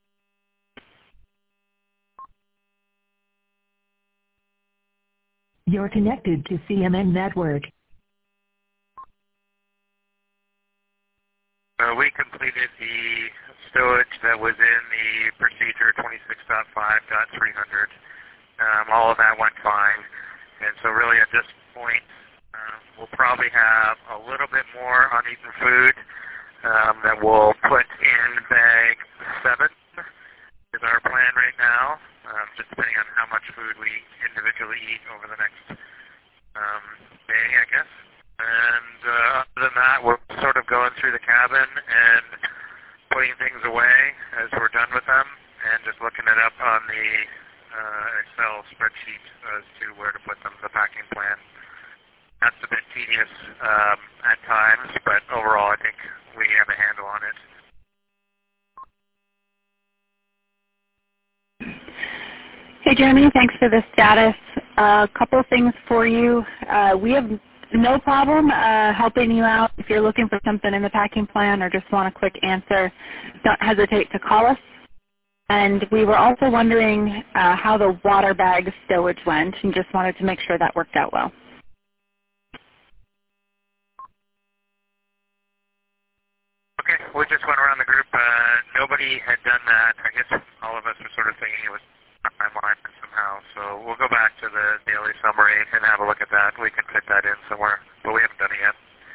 You're connected to CMN Network. We completed the stowage that was in the procedure 26.5.300. All of that went fine. And so really at this point, we'll probably have a little bit more uneaten food that we'll put in bag 7 is our plan right now, just depending on how much food we individually eat over the next day, I guess. And other than that, we're sort of going through the cabin and putting things away as we're done with them and just looking it up on the Excel spreadsheet as to where to put them, the packing plan. That's a bit tedious at times, but overall I think we have a handle on it. Hey Jeremy, thanks for the status. A couple of things for you. We have no problem helping you out if you're looking for something in the packing plan or just want a quick answer. Don't hesitate to call us. And we were also wondering how the water bag stowage went and just wanted to make sure that worked out well. Okay, we just went around the group. Nobody had done that. I guess all of us were sort of thinking it was timeline somehow. So we'll go back to the daily summary and have a look at that. We can fit that in somewhere, but we haven't done it yet.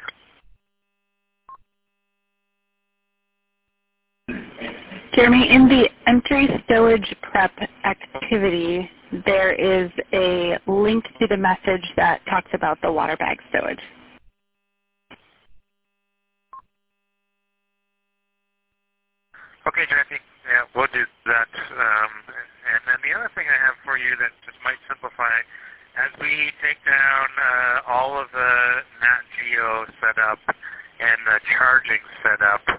Jeremy, in the entry stowage prep activity, there is a link to the message that talks about the water bag stowage. Okay, Jackie. Yeah, we'll do that. And then the other thing I have for you that just might simplify, as we take down all of the Nat Geo setup and the charging setup,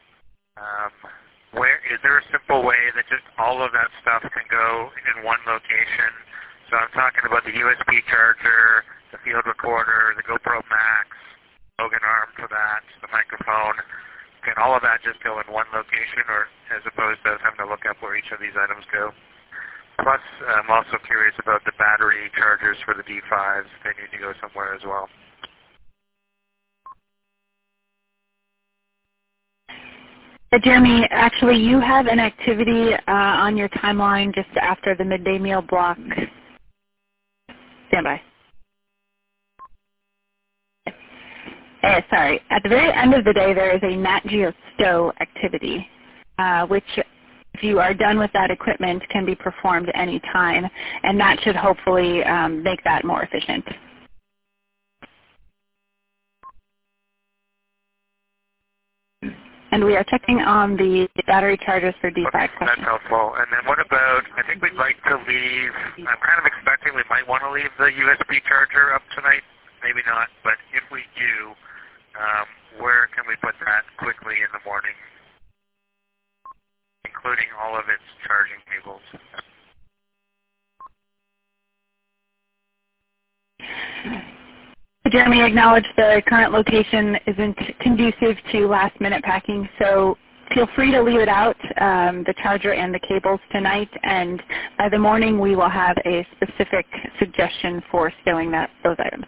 is there a simple way that just all of that stuff can go in one location? So I'm talking about the USB charger, the field recorder, the GoPro Max, Logan arm for that, the microphone. Can all of that just go in one location, or as opposed to having to look up where each of these items go? Plus, I'm also curious about the battery chargers for the D5s. They need to go somewhere as well. Jeremy, actually you have an activity on your timeline just after the midday meal block. Stand by. Sorry. At the very end of the day, there is a Nat Geo stow activity, which if you are done with that equipment can be performed any time, and that should hopefully make that more efficient. And we are checking on the battery chargers for D5 okay, questions. That's helpful. And then what about, I think we'd like to leave, I'm kind of expecting we might want to leave the USB charger up tonight. Maybe not, but if we do, where can we put that quickly in the morning, including all of its charging cables? Jeremy acknowledged the current location isn't conducive to last-minute packing, so feel free to leave it out, the charger and the cables tonight, and by the morning we will have a specific suggestion for stowing those items.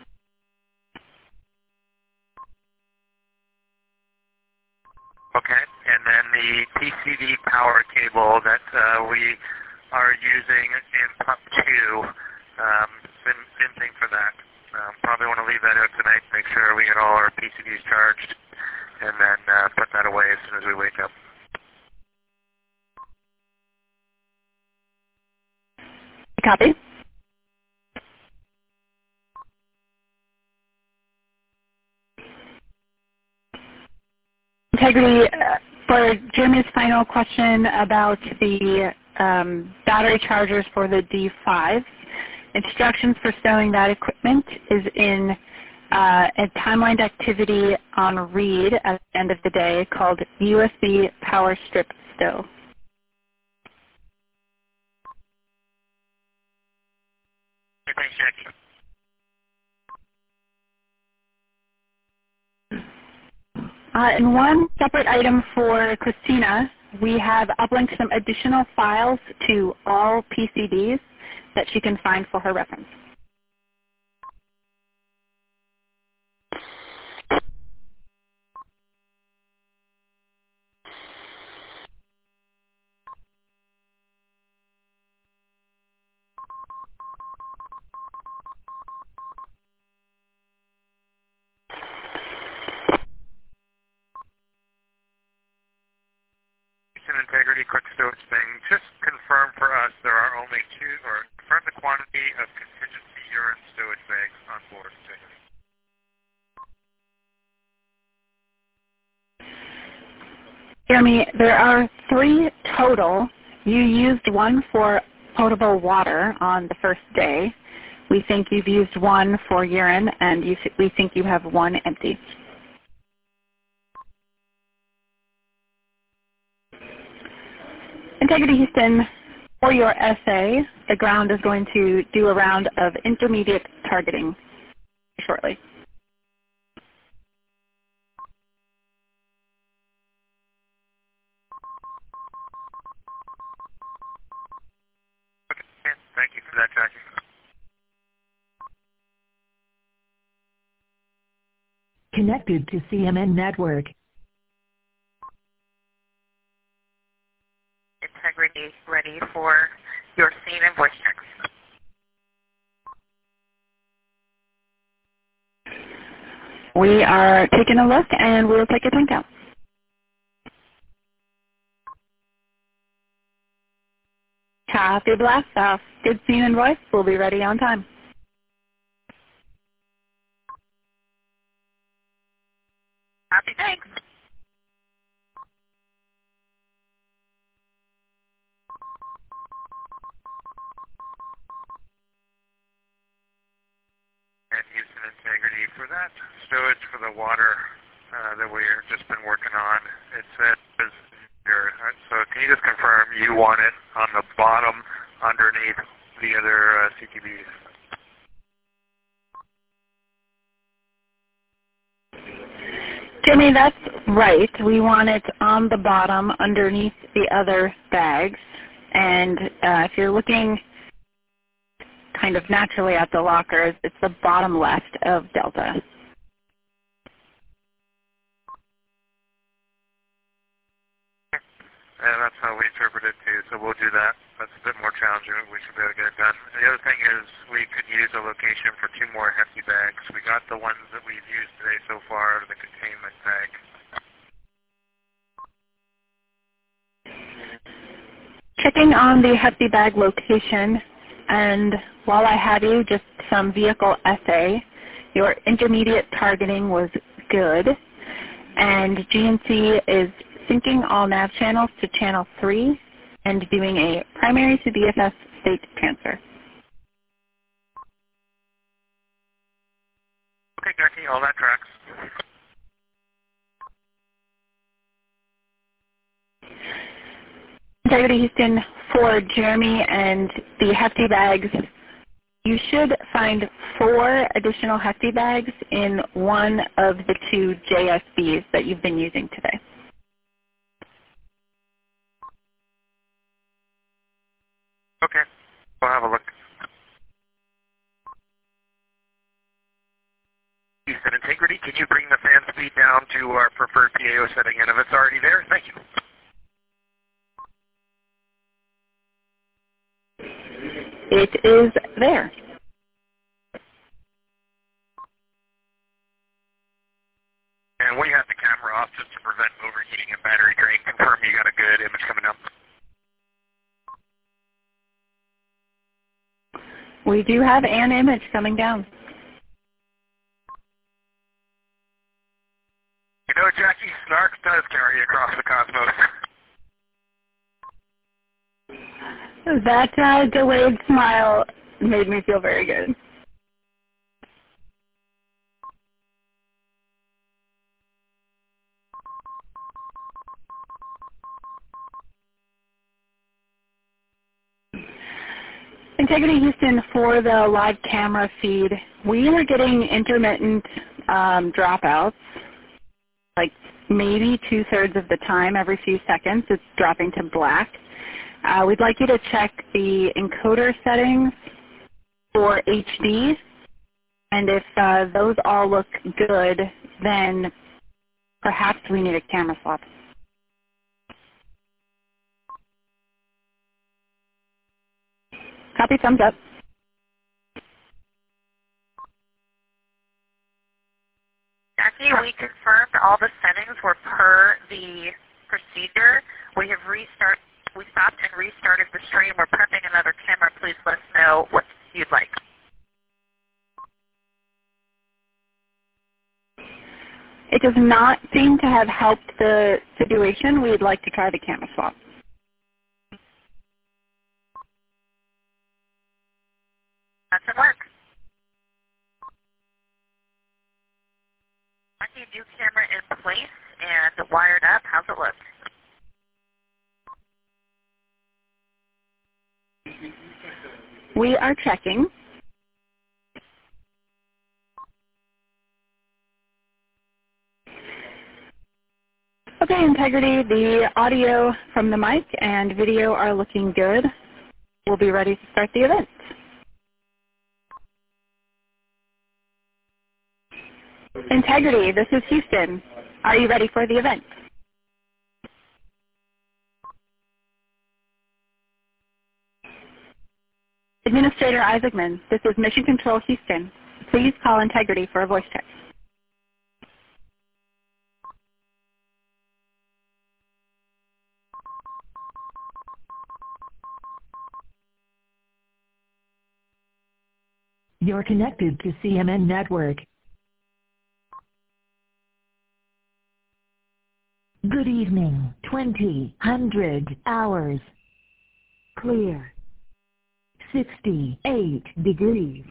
Okay, and then the PCD power cable that we are using in Pup 2, same thing for that. Probably want to leave that out tonight, make sure we get all our PCDs charged, and then put that away as soon as we wake up. Copy. Integrity, for Jeremy's final question about the battery chargers for the D5, instructions for stowing that equipment is in a timelined activity on read at the end of the day called USB Power Strip Stow. Thanks, Jackie. And one separate item for Christina, we have uplinked some additional files to all PCBs that she can find for her reference. Integrity quick stowage thing. Just confirm for us there are only two, or confirm the quantity of contingency urine stowage bags on board Integrity. Jeremy, there are 3 total. You used one for potable water on the first day. We think you've used one for urine, and we think you have one empty. Integrity Houston, for your essay, the ground is going to do a round of intermediate targeting shortly. Okay, thank you for that, Jackie. Connected to CMN Network. Integrity ready for your scene and voice checks. We are taking a look, and we'll take a tank out. Happy blast off. Good scene and voice. We'll be ready on time. Happy thanks. And Houston Integrity for that stowage for the water that we've just been working on. It says here, so can you just confirm you want it on the bottom underneath the other CTBs? Jimmy, that's right. We want it on the bottom underneath the other bags. And if you're looking kind of naturally at the lockers, it's the bottom left of Delta. And that's how we interpret it too, so we'll do that. That's a bit more challenging, but we should be able to get it done. And the other thing is we could use a location for 2 more hefty bags. We got the ones that we've used today so far out of the containment bag. Checking on the hefty bag location, and while I have you, just some vehicle essay. Your intermediate targeting was good, and GNC is syncing all nav channels to channel 3 and doing a primary to BFS state transfer. Okay, Jackie, all that tracks. Integrity Houston, for Jeremy and the hefty bags, you should find 4 additional hefty bags in one of the 2 JSBs that you've been using today. Okay, we'll have a look. Houston Integrity, can you bring the fan speed down to our preferred PAO setting? And if it's already there, thank you. It is there. And we have the camera off just to prevent overheating and battery drain. Confirm you got a good image coming up. We do have an image coming down. You know, Jackie, Snark does carry across the cosmos. That delayed smile made me feel very good. Integrity Houston, for the live camera feed, we are getting intermittent dropouts, like maybe 2/3 of the time, every few seconds it's dropping to black. We'd like you to check the encoder settings for HD, and if those all look good, then perhaps we need a camera swap. Copy, thumbs up. Jackie, we confirmed all the settings were per the procedure. We have stopped and restarted the stream. We're prepping another camera. Please let us know what you'd like. It does not seem to have helped the situation. We'd like to try the camera swap. Doesn't work. Jackie, new camera in place and wired up. How's it look? We are checking. Okay, Integrity, the audio from the mic and video are looking good. We'll be ready to start the event. Integrity, this is Houston. Are you ready for the event? Administrator Isaacman, this is Mission Control Houston. Please call Integrity for a voice check. You're connected to CMN Network. Good evening, 2000 hours. Clear. 68 degrees.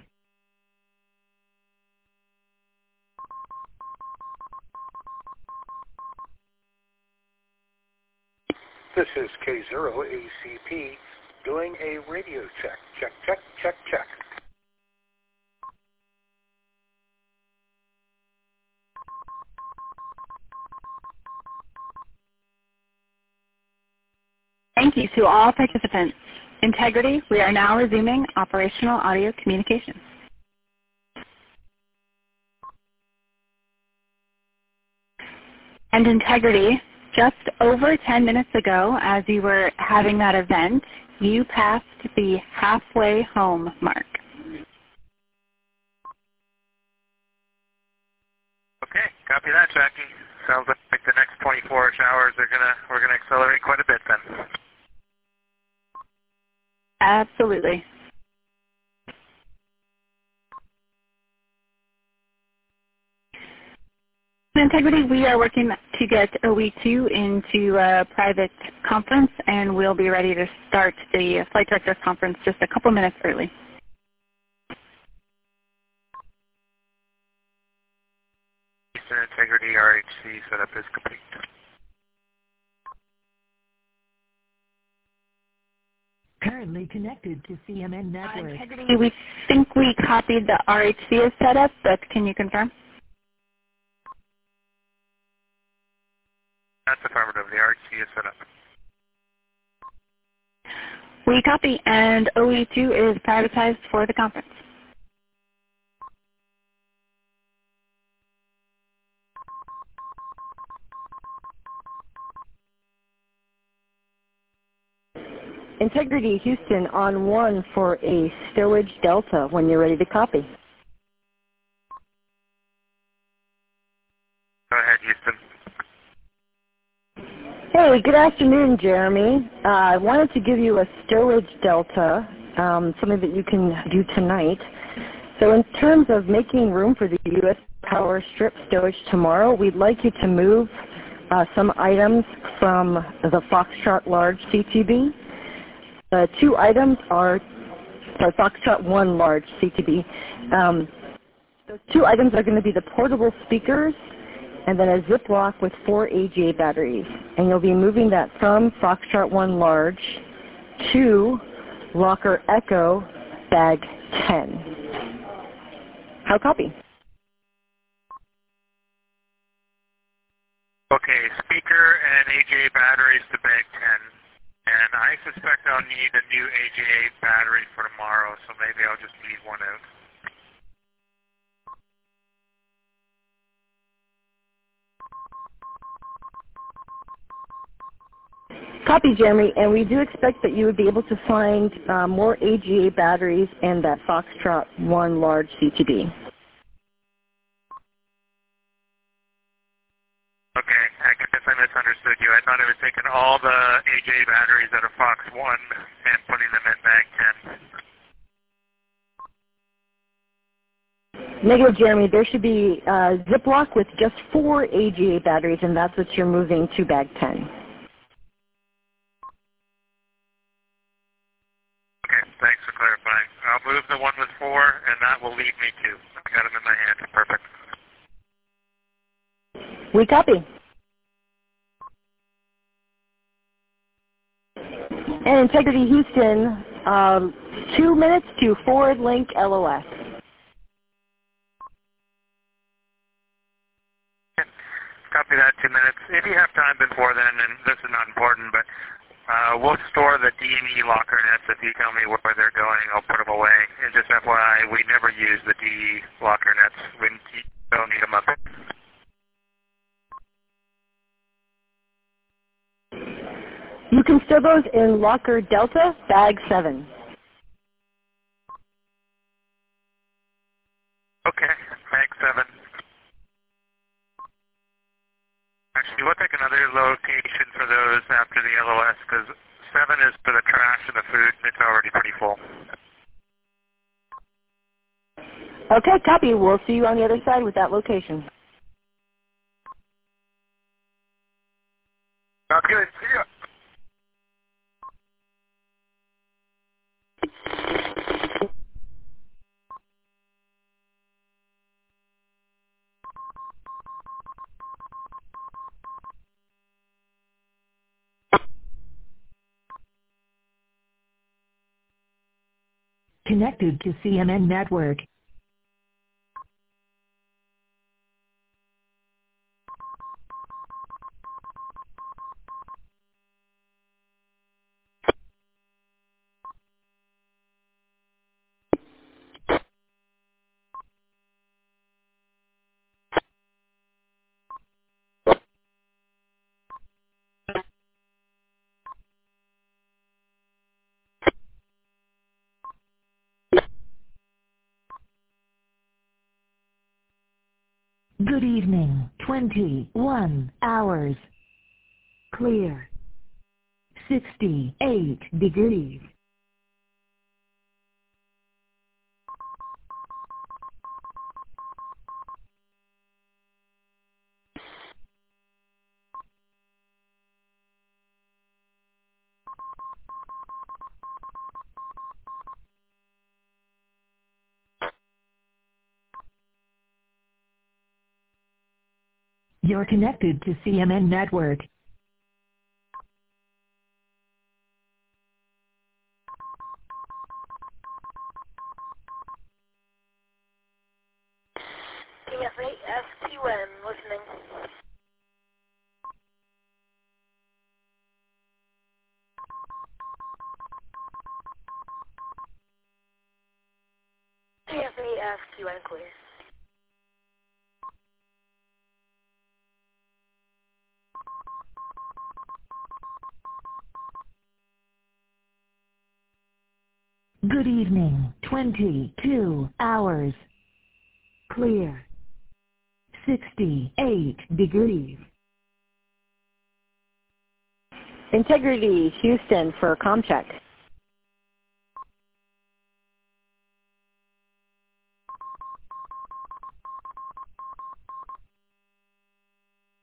This is K0ACP doing a radio check. Check, check, check, check. Thank you to all participants. Integrity, we are now resuming operational audio communications. And Integrity, just over 10 minutes ago, as you were having that event, you passed the halfway home mark. Okay, copy that, Jackie. Sounds like the next 24 hours we're gonna accelerate quite a bit then. Absolutely. Integrity, we are working to get OE2 into a private conference, and we'll be ready to start the Flight Directors Conference just a couple minutes early. Integrity RHC setup is complete. Currently connected to CMN Network. Integrity, we think we copied the RHC as setup, but can you confirm? That's affirmative. The RHC is set up. We copy, and OE2 is privatized for the conference. Integrity Houston on 1 for a stowage delta when you're ready to copy. Go ahead, Houston. Hey, good afternoon, Jeremy. I wanted to give you a stowage delta, something that you can do tonight. So in terms of making room for the U.S. Power Strip stowage tomorrow, we'd like you to move some items from the Foxtrot Large CTB. The two items are Foxtrot 1 large CTB. Those two items are going to be the portable speakers and then a Ziploc with 4 AGA batteries. And you'll be moving that from Foxtrot 1 large to Locker Echo bag 10. How copy? Okay, speaker and AGA batteries to bag 10. And I suspect I'll need a new AGA battery for tomorrow, so maybe I'll just leave one out. Copy, Jeremy, and we do expect that you would be able to find more AGA batteries and that Foxtrot 1 large CTB. Okay, I guess I misunderstood you. I thought I was taking all the AGA batteries out of Fox 1 and putting them in bag 10. Negative, Jeremy. There should be a Ziploc with just 4 AGA batteries, and that's what you're moving to bag 10. Okay, thanks for clarifying. I'll move the one with 4, and that will leave me 2. I got them in my hand. Perfect. We copy. And Integrity Houston, 2 minutes to forward link LOS. Copy that, 2 minutes. If you have time before then, and this is not important, but we'll store the D&E locker nets. If you tell me where they're going, I'll put them away. And just FYI, we never use the DE locker nets. We don't need them up. You can store those in Locker Delta, bag 7. Okay, bag 7. Actually, we'll take another location for those after the LOS, because 7 is for the trash and the food, and it's already pretty full. Okay, copy. We'll see you on the other side with that location. Okay, see ya. Connected to CMN Network. Good evening. 21 hours. Clear. 68 degrees. You're connected to CMN Network. TF8SQN, listening. TF8SQN, clear. Good evening. 22 hours. Clear. 68 degrees. Integrity Houston for comm check.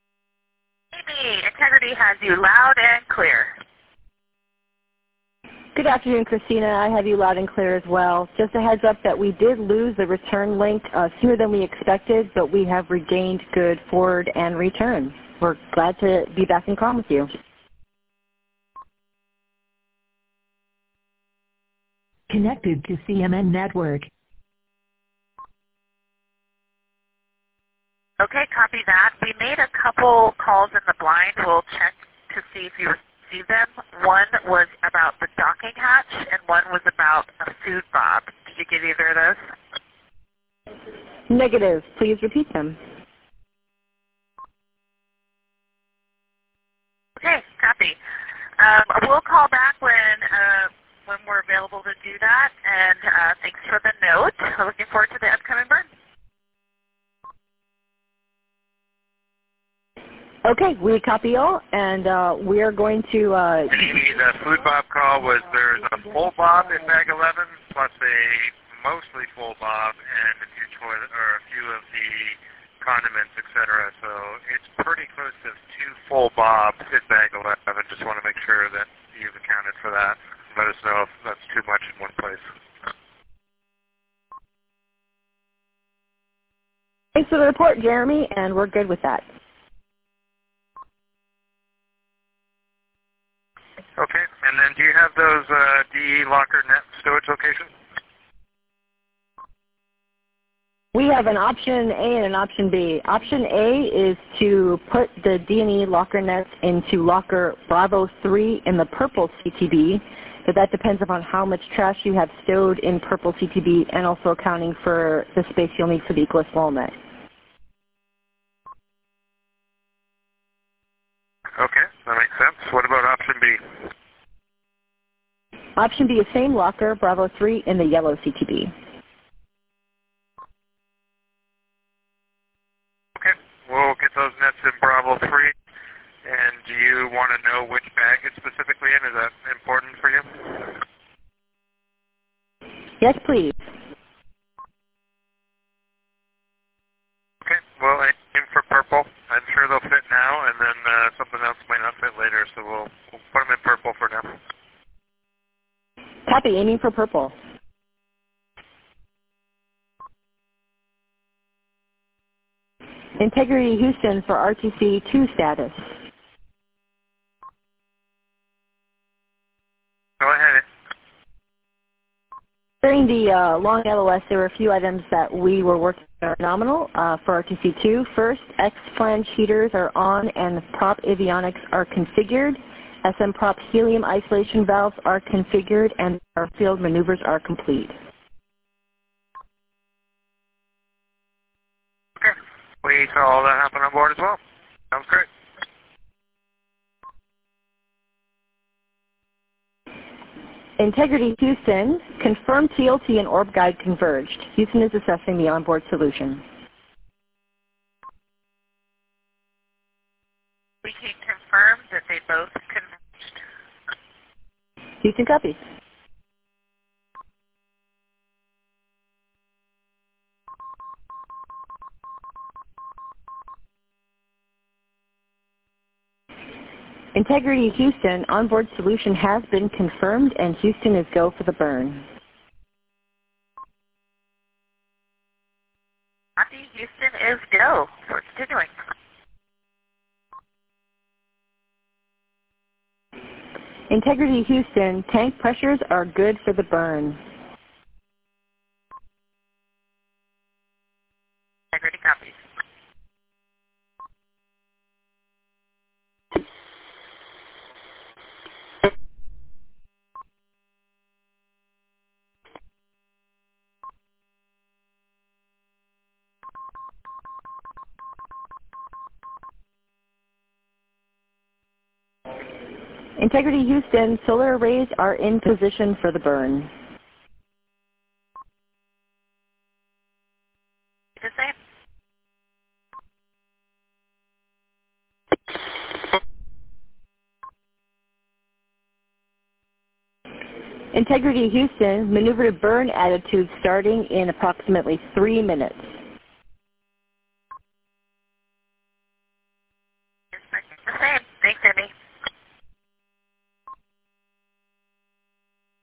Amy, Integrity has you loud and clear. Good afternoon, Christina. I have you loud and clear as well. Just a heads up that we did lose the return link sooner than we expected, but we have regained good forward and return. We're glad to be back in call with you. Connected to CMN Network. Okay, copy that. We made a couple calls in the blind. We'll check to see if you received them. One was about the docking hatch, and one was about a food bob. Did you get either of those? Negative. Please repeat them. Okay, copy. We'll call back when we're available to do that, and thanks for the note. We're looking forward to the upcoming burn. Okay, we copy all, and we are going to... Amy, the food bob call was there's a full bob in bag 11 plus a mostly full bob and a few of the condiments, etc. So it's pretty close to 2 full bobs in bag 11. Just want to make sure that you've accounted for that. Let us know if that's too much in one place. Thanks for the report, Jeremy, and we're good with that. Okay, and then do you have those DE locker net stowage locations? We have an option A and an option B. Option A is to put the D&E locker nets into locker Bravo 3 in the purple CTB, but that depends upon how much trash you have stowed in purple CTB and also accounting for the space you'll need for the Equus wall net. Okay, that makes sense. What about option B? Option B is same locker, Bravo 3 in the yellow CTB. Okay, we'll get those nets in Bravo 3. And do you want to know which bag it's specifically in? Is that important for you? Yes, please. Okay, well, aim for purple. I'm sure they'll fit now, and then something else might not fit later, so we'll put them in purple for now. Copy, aiming for purple. Integrity Houston for RTC 2 status. Go ahead. During the long LOS, there were a few items that we were working on are nominal for RTC2. First, X-flange heaters are on and prop avionics are configured. SM prop helium isolation valves are configured and our field maneuvers are complete. Okay. We saw all that happen on board as well. Sounds great. Integrity Houston, confirmed TLT and orb guide converged. Houston is assessing the onboard solution. We can confirm that they both converged. Houston copies. Integrity Houston, onboard solution has been confirmed and Houston is go for the burn. Copy, Houston is go. We're continuing. Integrity Houston, tank pressures are good for the burn. Integrity copies. Integrity Houston, solar arrays are in position for the burn. The same. Integrity Houston, maneuver to burn attitude starting in approximately 3 minutes. The same. Thanks, Amy.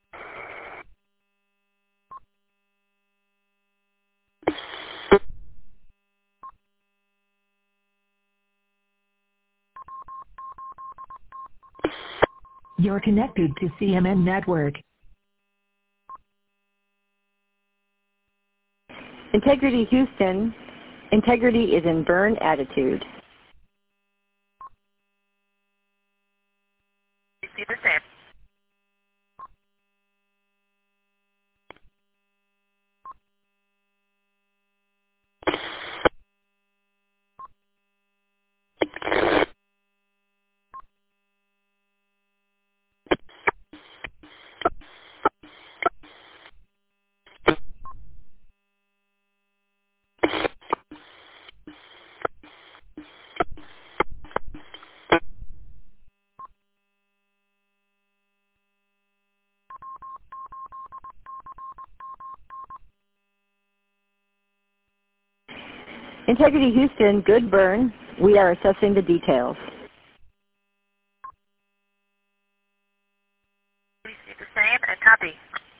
You're connected to CMN Network. Integrity Houston. Integrity is in burn attitude. We see the same. Integrity Houston, good burn. We are assessing the details. We see the same and copy.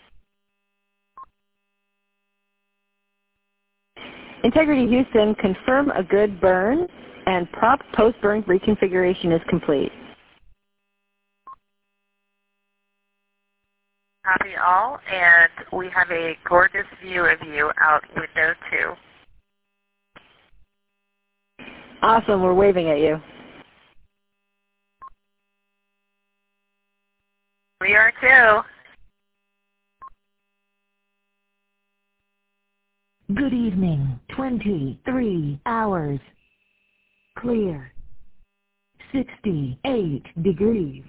Integrity Houston, confirm a good burn and prop post-burn reconfiguration is complete. Copy all, and we have a gorgeous view of you out window 2. Awesome, we're waving at you. We are too. Good evening. 23 hours. Clear. 68 degrees.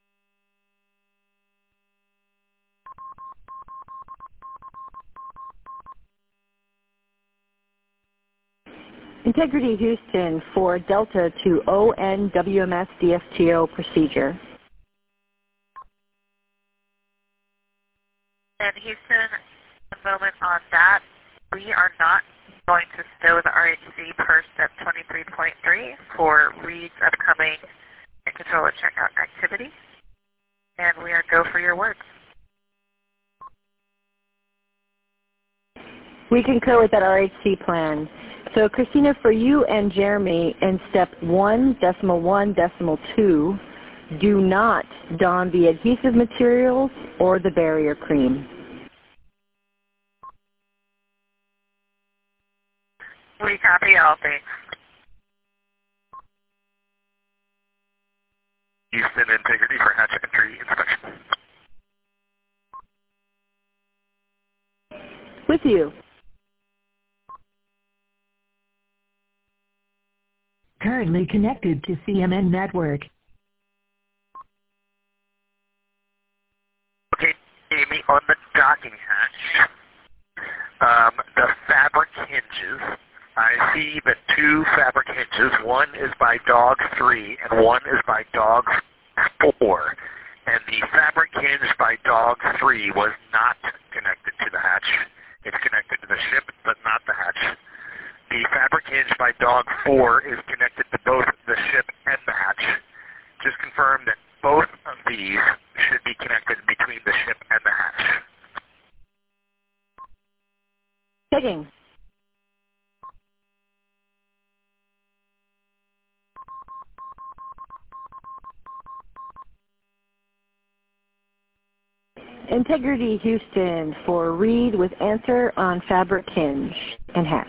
Integrity Houston for Delta to ONWMS DFTO procedure. And Houston, a moment on that. We are not going to stow the RHC per step 23.3 for Reed's upcoming controller checkout activity. And we are go for your words. We concur with that RHC plan. So Christina, for you and Jeremy, in step 1.1.2, do not don the adhesive materials or the barrier cream. We copy all things. Houston, integrity for hatch entry inspection. With you. Currently connected to CMN Network. Okay, Amy, on the docking hatch, the fabric hinges, I see the 2 fabric hinges. One is by dog 3 and one is by dog 4. And the fabric hinge by dog 3 was not connected to the hatch. It's connected to the ship, but not the hatch. The fabric hinge by dog 4 is connected to both the ship and the hatch. Just confirm that both of these should be connected between the ship and the hatch. Checking. Integrity Houston for Reed with answer on fabric hinge and hatch.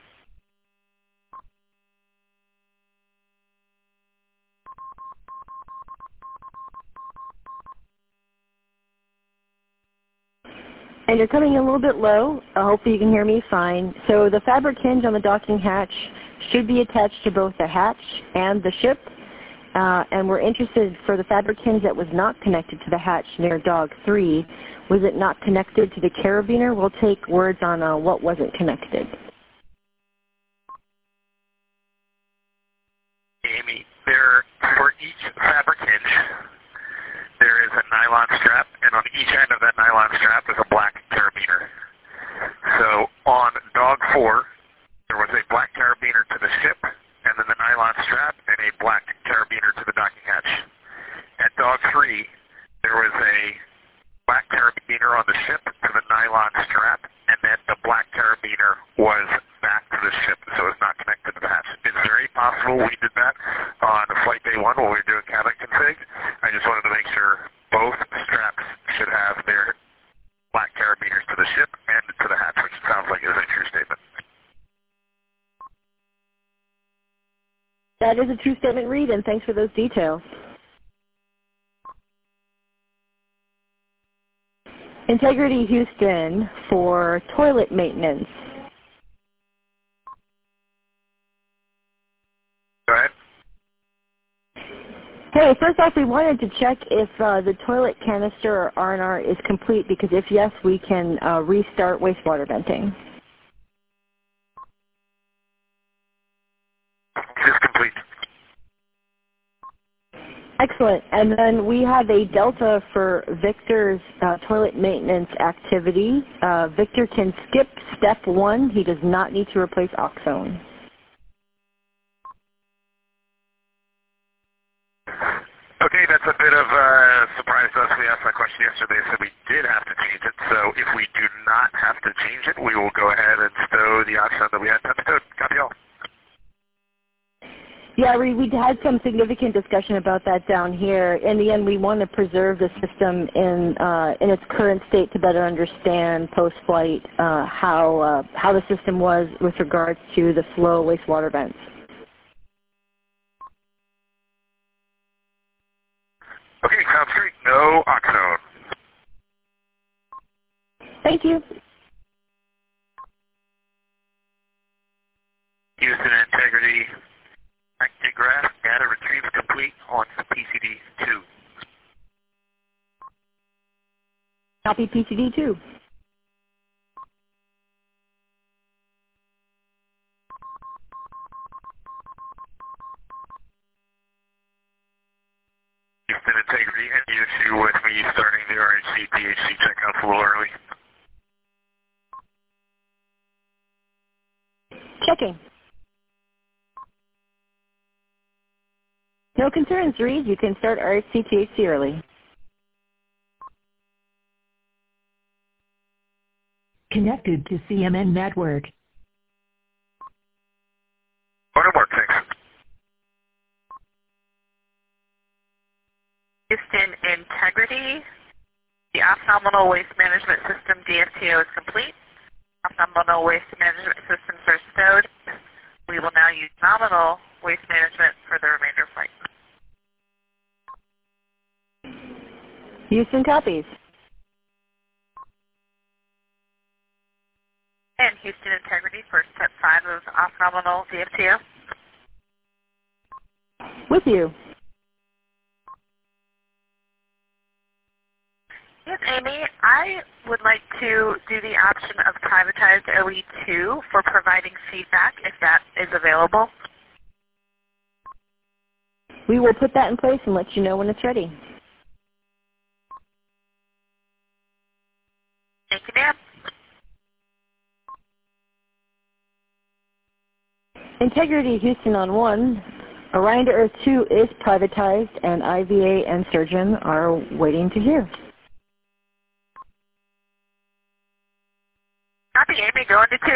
And you're coming in a little bit low. Hopefully you can hear me fine. So the fabric hinge on the docking hatch should be attached to both the hatch and the ship. And we're interested for the fabric hinge that was not connected to the hatch near dog 3. Was it not connected to the carabiner? We'll take words on what wasn't connected. Amy, for each fabric hinge, there is a nylon strap, and on each end of that nylon strap is a black carabiner. So on dog 4, there was a black carabiner to the ship, and then the nylon strap, and a black carabiner to the docking hatch. At dog 3, there was a black carabiner on the ship to the nylon strap, and then the black carabiner was back to the ship, so it's not connected to the hatch. It's very possible we did that on flight day 1 while we were doing cabin config. I just wanted to make sure the ship and to the hatch, which sounds like is a true statement. That is a true statement, Reed, and thanks for those details. Integrity Houston for toilet maintenance. Go ahead. Hey, first off, we wanted to check if the toilet canister or R&R is complete, because if yes, we can restart wastewater venting. It is complete. Excellent. And then we have a delta for Victor's toilet maintenance activity. Victor can skip step 1. He does not need to replace Oxone. Okay, that's a bit of a surprise to us. We asked that question yesterday, so we did have to change it. So if we do not have to change it, we will go ahead and stow the Oxone that we had stowed. Copy all. Yeah, we had some significant discussion about that down here. In the end, we want to preserve the system in its current state to better understand post-flight how the system was with regards to the flow wastewater vents. Okay, sounds great. No Oxone. Thank you. Houston Integrity. Actigraph data retrieve complete on PCD2. Copy PCD2. Houston Integrity, any issue with me starting the RHC PHC checkout a little early? Checking. No concerns, Reed. You can start RHC THC early. Connected to CMN Network. Going to work, thanks. Houston Integrity. The Off-Nominal Waste Management System DFTO is complete. Off-Nominal Waste Management Systems are stowed. We will now use nominal waste management for the remainder of flight. Houston copies. And Houston Integrity for step 5 of off-nominal DFTO. With you. Yes, Amy, I would like to do the option of privatized OE2 for providing feedback if that is available. We will put that in place and let you know when it's ready. Thank you, ma'am. Integrity Houston on 1. Orion to Earth 2 is privatized, and IVA and Surgeon are waiting to hear. Copy, Amy, going to 2.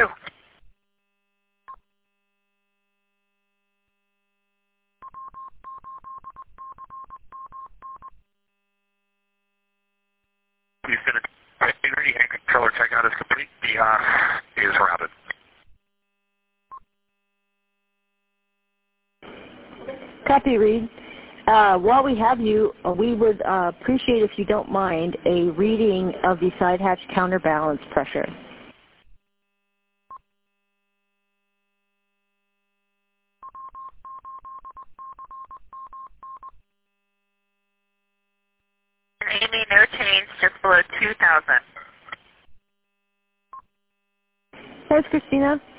Houston Integrity and controller checkout is complete. DOS is routed. Copy, Reed. While we have you, we would appreciate, if you don't mind, a reading of the side hatch counterbalance pressure. Amy, no change, just below 2,000. Thanks, Christina.